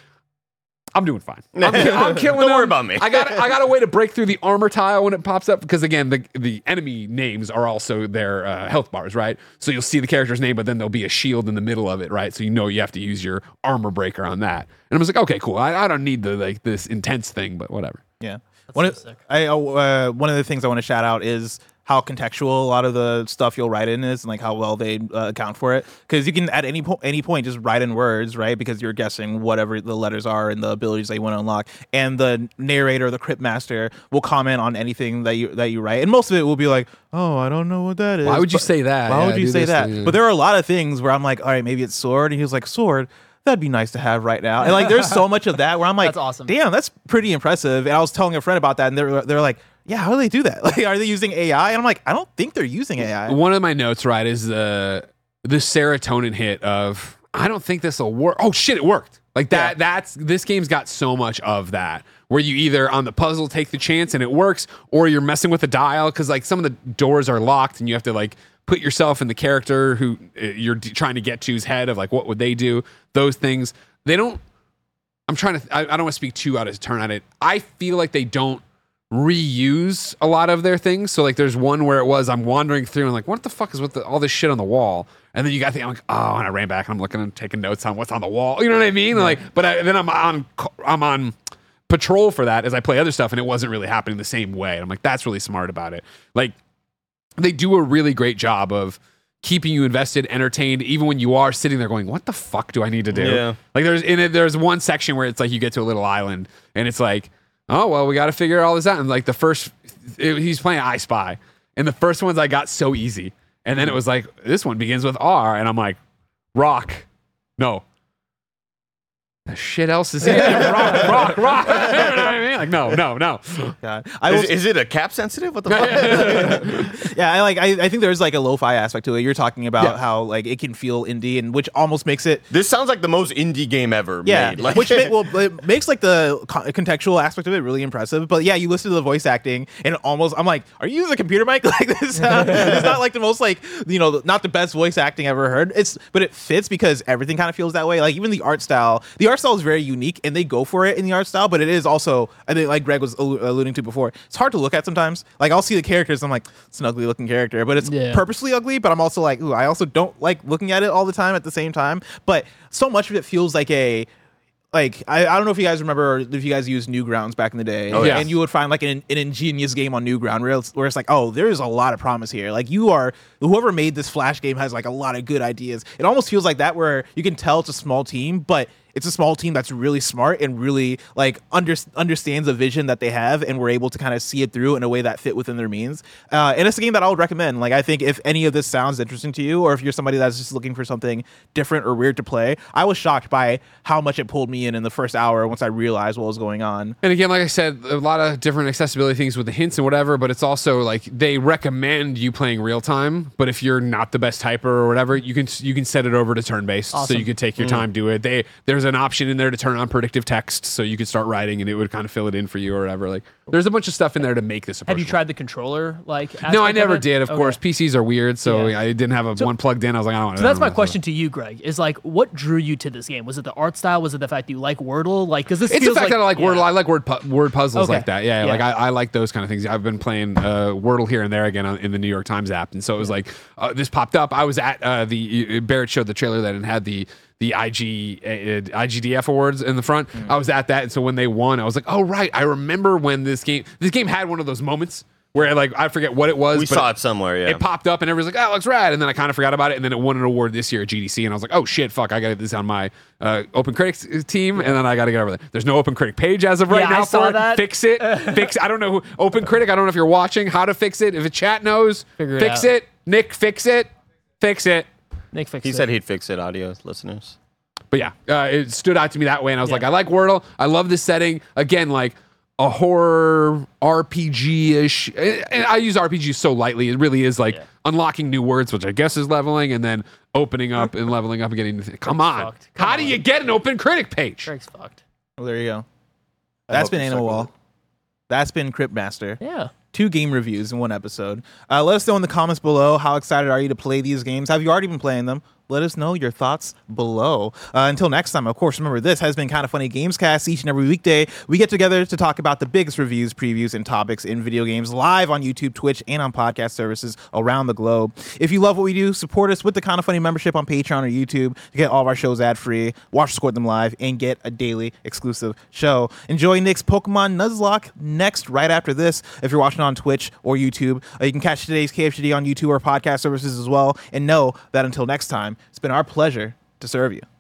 [SPEAKER 5] I'm doing fine. I'm, I'm killing
[SPEAKER 6] Don't
[SPEAKER 5] them.
[SPEAKER 6] worry about me.
[SPEAKER 5] I got I got a way to break through the armor tile when it pops up, because again, the the enemy names are also their uh, health bars, right? So you'll see the character's name, but then there'll be a shield in the middle of it, right? So you know you have to use your armor breaker on that. And I was like, okay, cool. I, I don't need the like this intense thing, but whatever.
[SPEAKER 3] Yeah.
[SPEAKER 4] That's
[SPEAKER 3] One
[SPEAKER 4] so
[SPEAKER 3] of,
[SPEAKER 4] sick.
[SPEAKER 3] I uh, one of the things I want to shout out is how contextual a lot of the stuff you'll write in is, and like how well they uh, account for it. Because you can at any po- any point just write in words, right? Because you're guessing whatever the letters are and the abilities that you want to unlock. And the narrator, the crypt master, will comment on anything that you that you write, and most of it will be like, "Oh, I don't know what that is."
[SPEAKER 5] Why would you
[SPEAKER 3] But-
[SPEAKER 5] say that?
[SPEAKER 3] Why
[SPEAKER 5] Yeah,
[SPEAKER 3] would you
[SPEAKER 5] do
[SPEAKER 3] say
[SPEAKER 5] this
[SPEAKER 3] that?
[SPEAKER 5] thing, yeah.
[SPEAKER 3] But there are a lot of things where I'm like, "All right, maybe it's sword," and he was like, "Sword." That'd be nice to have right now. And like, there's so much of that where I'm like,
[SPEAKER 4] That's awesome.
[SPEAKER 3] damn, that's pretty impressive. And I was telling a friend about that, and they're they're like, yeah, how do they do that? Like, are they using A I? And I'm like, I don't think they're using A I.
[SPEAKER 5] One of my notes, right, is the the serotonin hit of, I don't think this will work. Oh shit, it worked. Like that.
[SPEAKER 3] Yeah.
[SPEAKER 5] That's this game's got so much of that, where you either on the puzzle take the chance and it works, or you're messing with the dial because like some of the doors are locked and you have to like put yourself in the character who uh, you're d- trying to get to's head of like what would they do. Those things they don't. I'm trying to. I, I don't want to speak too out of turn on it. I feel like they don't reuse a lot of their things. So like there's one where it was I'm wandering through and like, what the fuck is with the, all this shit on the wall? And then you got the, I'm like, oh, and I ran back and I'm looking and taking notes on what's on the wall. You know what I mean? Like, but I, then I'm on I'm on patrol for that as I play other stuff, and it wasn't really happening the same way. And I'm like, that's really smart about it. Like they do a really great job of keeping you invested, entertained, even when you are sitting there going, what the fuck do I need to do?
[SPEAKER 6] Yeah.
[SPEAKER 5] Like there's in it, there's one section where it's like you get to a little island and it's like, oh, well, we got to figure all this out. And like the first, it, he's playing I Spy. And the first ones I got so easy. And then it was like, this one begins with R. And I'm like, rock. No. The shit else is in it. Rock, rock, rock. You know what I mean? Like, no, no, no.
[SPEAKER 3] God. I
[SPEAKER 6] Is,
[SPEAKER 3] was,
[SPEAKER 6] is it a cap sensitive? What the fuck?
[SPEAKER 3] yeah, I like. I, I think there's like a lo-fi aspect to it. You're talking about
[SPEAKER 5] Yeah.
[SPEAKER 3] how like it can feel indie, and which almost makes it.
[SPEAKER 6] This sounds like the most indie game ever
[SPEAKER 3] Yeah,
[SPEAKER 6] made. Like,
[SPEAKER 3] which ma- well, it makes like the co- contextual aspect of it really impressive. But yeah, you listen to the voice acting, and it almost I'm like, are you using a computer mic? Like this, uh, it's not like the most like you know not the best voice acting I ever heard. It's but it fits because everything kind of feels that way. Like even the art style, the art style is very unique, and they go for it in the art style. But it is also, I think, like Greg was allu- alluding to before, it's hard to look at sometimes. Like I'll see the characters, I'm like, it's an ugly looking character, but it's
[SPEAKER 4] Yeah.
[SPEAKER 3] purposely ugly. But I'm also like, ooh, I also don't like looking at it all the time at the same time. But so much of it feels like a like I, I don't know if you guys remember or if you guys used Newgrounds back in the day.
[SPEAKER 5] Oh, yeah.
[SPEAKER 3] And you would find like an, an ingenious game on Newground where it's, where it's like, oh, there is a lot of promise here. Like you are whoever made this Flash game has like a lot of good ideas. It almost feels like that where you can tell it's a small team, but it's a small team that's really smart and really like under, understands the vision that they have, and we're able to kind of see it through in a way that fit within their means. Uh, and it's a game that I would recommend. Like I think if any of this sounds interesting to you, or if you're somebody that's just looking for something different or weird to play, I was shocked by how much it pulled me in in the first hour once I realized what was going on.
[SPEAKER 5] And again, like I said, a lot of different accessibility things with the hints and whatever, but it's also like they recommend you playing real time. But if you're not the best typer or whatever, you can you can set it over to turn based, so
[SPEAKER 4] Awesome.
[SPEAKER 5] you could take your time, do it. They there's an option in there to turn on predictive text, so you could start writing and it would kind of fill it in for you or whatever. Like there's a bunch of stuff in there to make this approachable.
[SPEAKER 4] Have you tried the controller? Like,
[SPEAKER 5] No, I
[SPEAKER 4] aspect of
[SPEAKER 5] never
[SPEAKER 4] it?
[SPEAKER 5] did. Of
[SPEAKER 4] Okay.
[SPEAKER 5] course, P Cs are weird, so
[SPEAKER 4] Yeah.
[SPEAKER 5] I didn't have a one plugged in. I was like, I don't want to.
[SPEAKER 4] So that's my question to you, Greg. Is like, what drew you to this game? Was it the art style? Was it the fact that you like Wordle? Like, because this
[SPEAKER 5] It's the
[SPEAKER 4] feels
[SPEAKER 5] fact
[SPEAKER 4] like,
[SPEAKER 5] that I like
[SPEAKER 4] yeah.
[SPEAKER 5] word. I like word pu- word puzzles
[SPEAKER 4] Okay.
[SPEAKER 5] like that. Yeah,
[SPEAKER 4] Yeah.
[SPEAKER 5] like I, I like those kind of things. I've been playing uh, Wordle here and there again on, in the New York Times app, and so it was like uh, this popped up. I was at uh, the Barrett showed the trailer that it had the the I G uh, I G D F awards in the front.
[SPEAKER 4] Mm.
[SPEAKER 5] I was at that, and so when they won, I was like, oh right, I remember when this game this game had one of those moments where like I forget what it was.
[SPEAKER 6] We
[SPEAKER 5] but
[SPEAKER 6] saw it somewhere, yeah.
[SPEAKER 5] It popped up and everyone's like, oh, it looks rad. And then I kind of forgot about it. And then it won an award this year at G D C. And I was like, oh shit, fuck, I got this on my uh, Open Critics team. And then I got to get over there. There's no Open Critic page as of right
[SPEAKER 4] Yeah,
[SPEAKER 5] now
[SPEAKER 4] I saw
[SPEAKER 5] for it.
[SPEAKER 4] that.
[SPEAKER 5] Fix it. Fix I don't know who Open Critic. I don't know if you're watching how to fix it. If a chat knows,
[SPEAKER 4] Figure it
[SPEAKER 5] fix
[SPEAKER 4] out.
[SPEAKER 5] it. Nick, fix it. Fix it.
[SPEAKER 4] Nick fixed
[SPEAKER 6] He
[SPEAKER 4] it.
[SPEAKER 6] said he'd fix it, audio listeners.
[SPEAKER 5] But yeah, uh, it stood out to me that way. And I was
[SPEAKER 4] Yeah.
[SPEAKER 5] like, I like Wordle. I love this setting. Again, like a horror R P G-ish. And I use R P G so lightly. It really is like
[SPEAKER 4] Yeah.
[SPEAKER 5] unlocking new words, which I guess is leveling, and then opening up and leveling up and getting... Come on.
[SPEAKER 4] fucked. Come
[SPEAKER 5] How do
[SPEAKER 4] on.
[SPEAKER 5] you get an Open Critic page?
[SPEAKER 4] Drake's fucked.
[SPEAKER 3] Well, there you go.
[SPEAKER 6] I
[SPEAKER 3] That's
[SPEAKER 6] hope
[SPEAKER 3] been
[SPEAKER 6] you
[SPEAKER 3] Animal
[SPEAKER 6] suck
[SPEAKER 3] Wall.
[SPEAKER 6] with
[SPEAKER 3] That's been Cryptmaster.
[SPEAKER 4] Yeah.
[SPEAKER 3] Two game reviews in one episode. Uh, let us know in the comments below, how excited are you to play these games? Have you already been playing them? Let us know your thoughts below. Uh, until next time, of course, remember this has been Kind of Funny Gamescast. Each and every weekday, we get together to talk about the biggest reviews, previews, and topics in video games live on YouTube, Twitch, and on podcast services around the globe. If you love what we do, support us with the Kind of Funny membership on Patreon or YouTube to get all of our shows ad-free, watch Score Them live, and get a daily exclusive show. Enjoy Nick's Pokemon Nuzlocke next, right after this. If you're watching on Twitch or YouTube, uh, you can catch today's K F G D on YouTube or podcast services as well. And know that until next time, it's been our pleasure to serve you.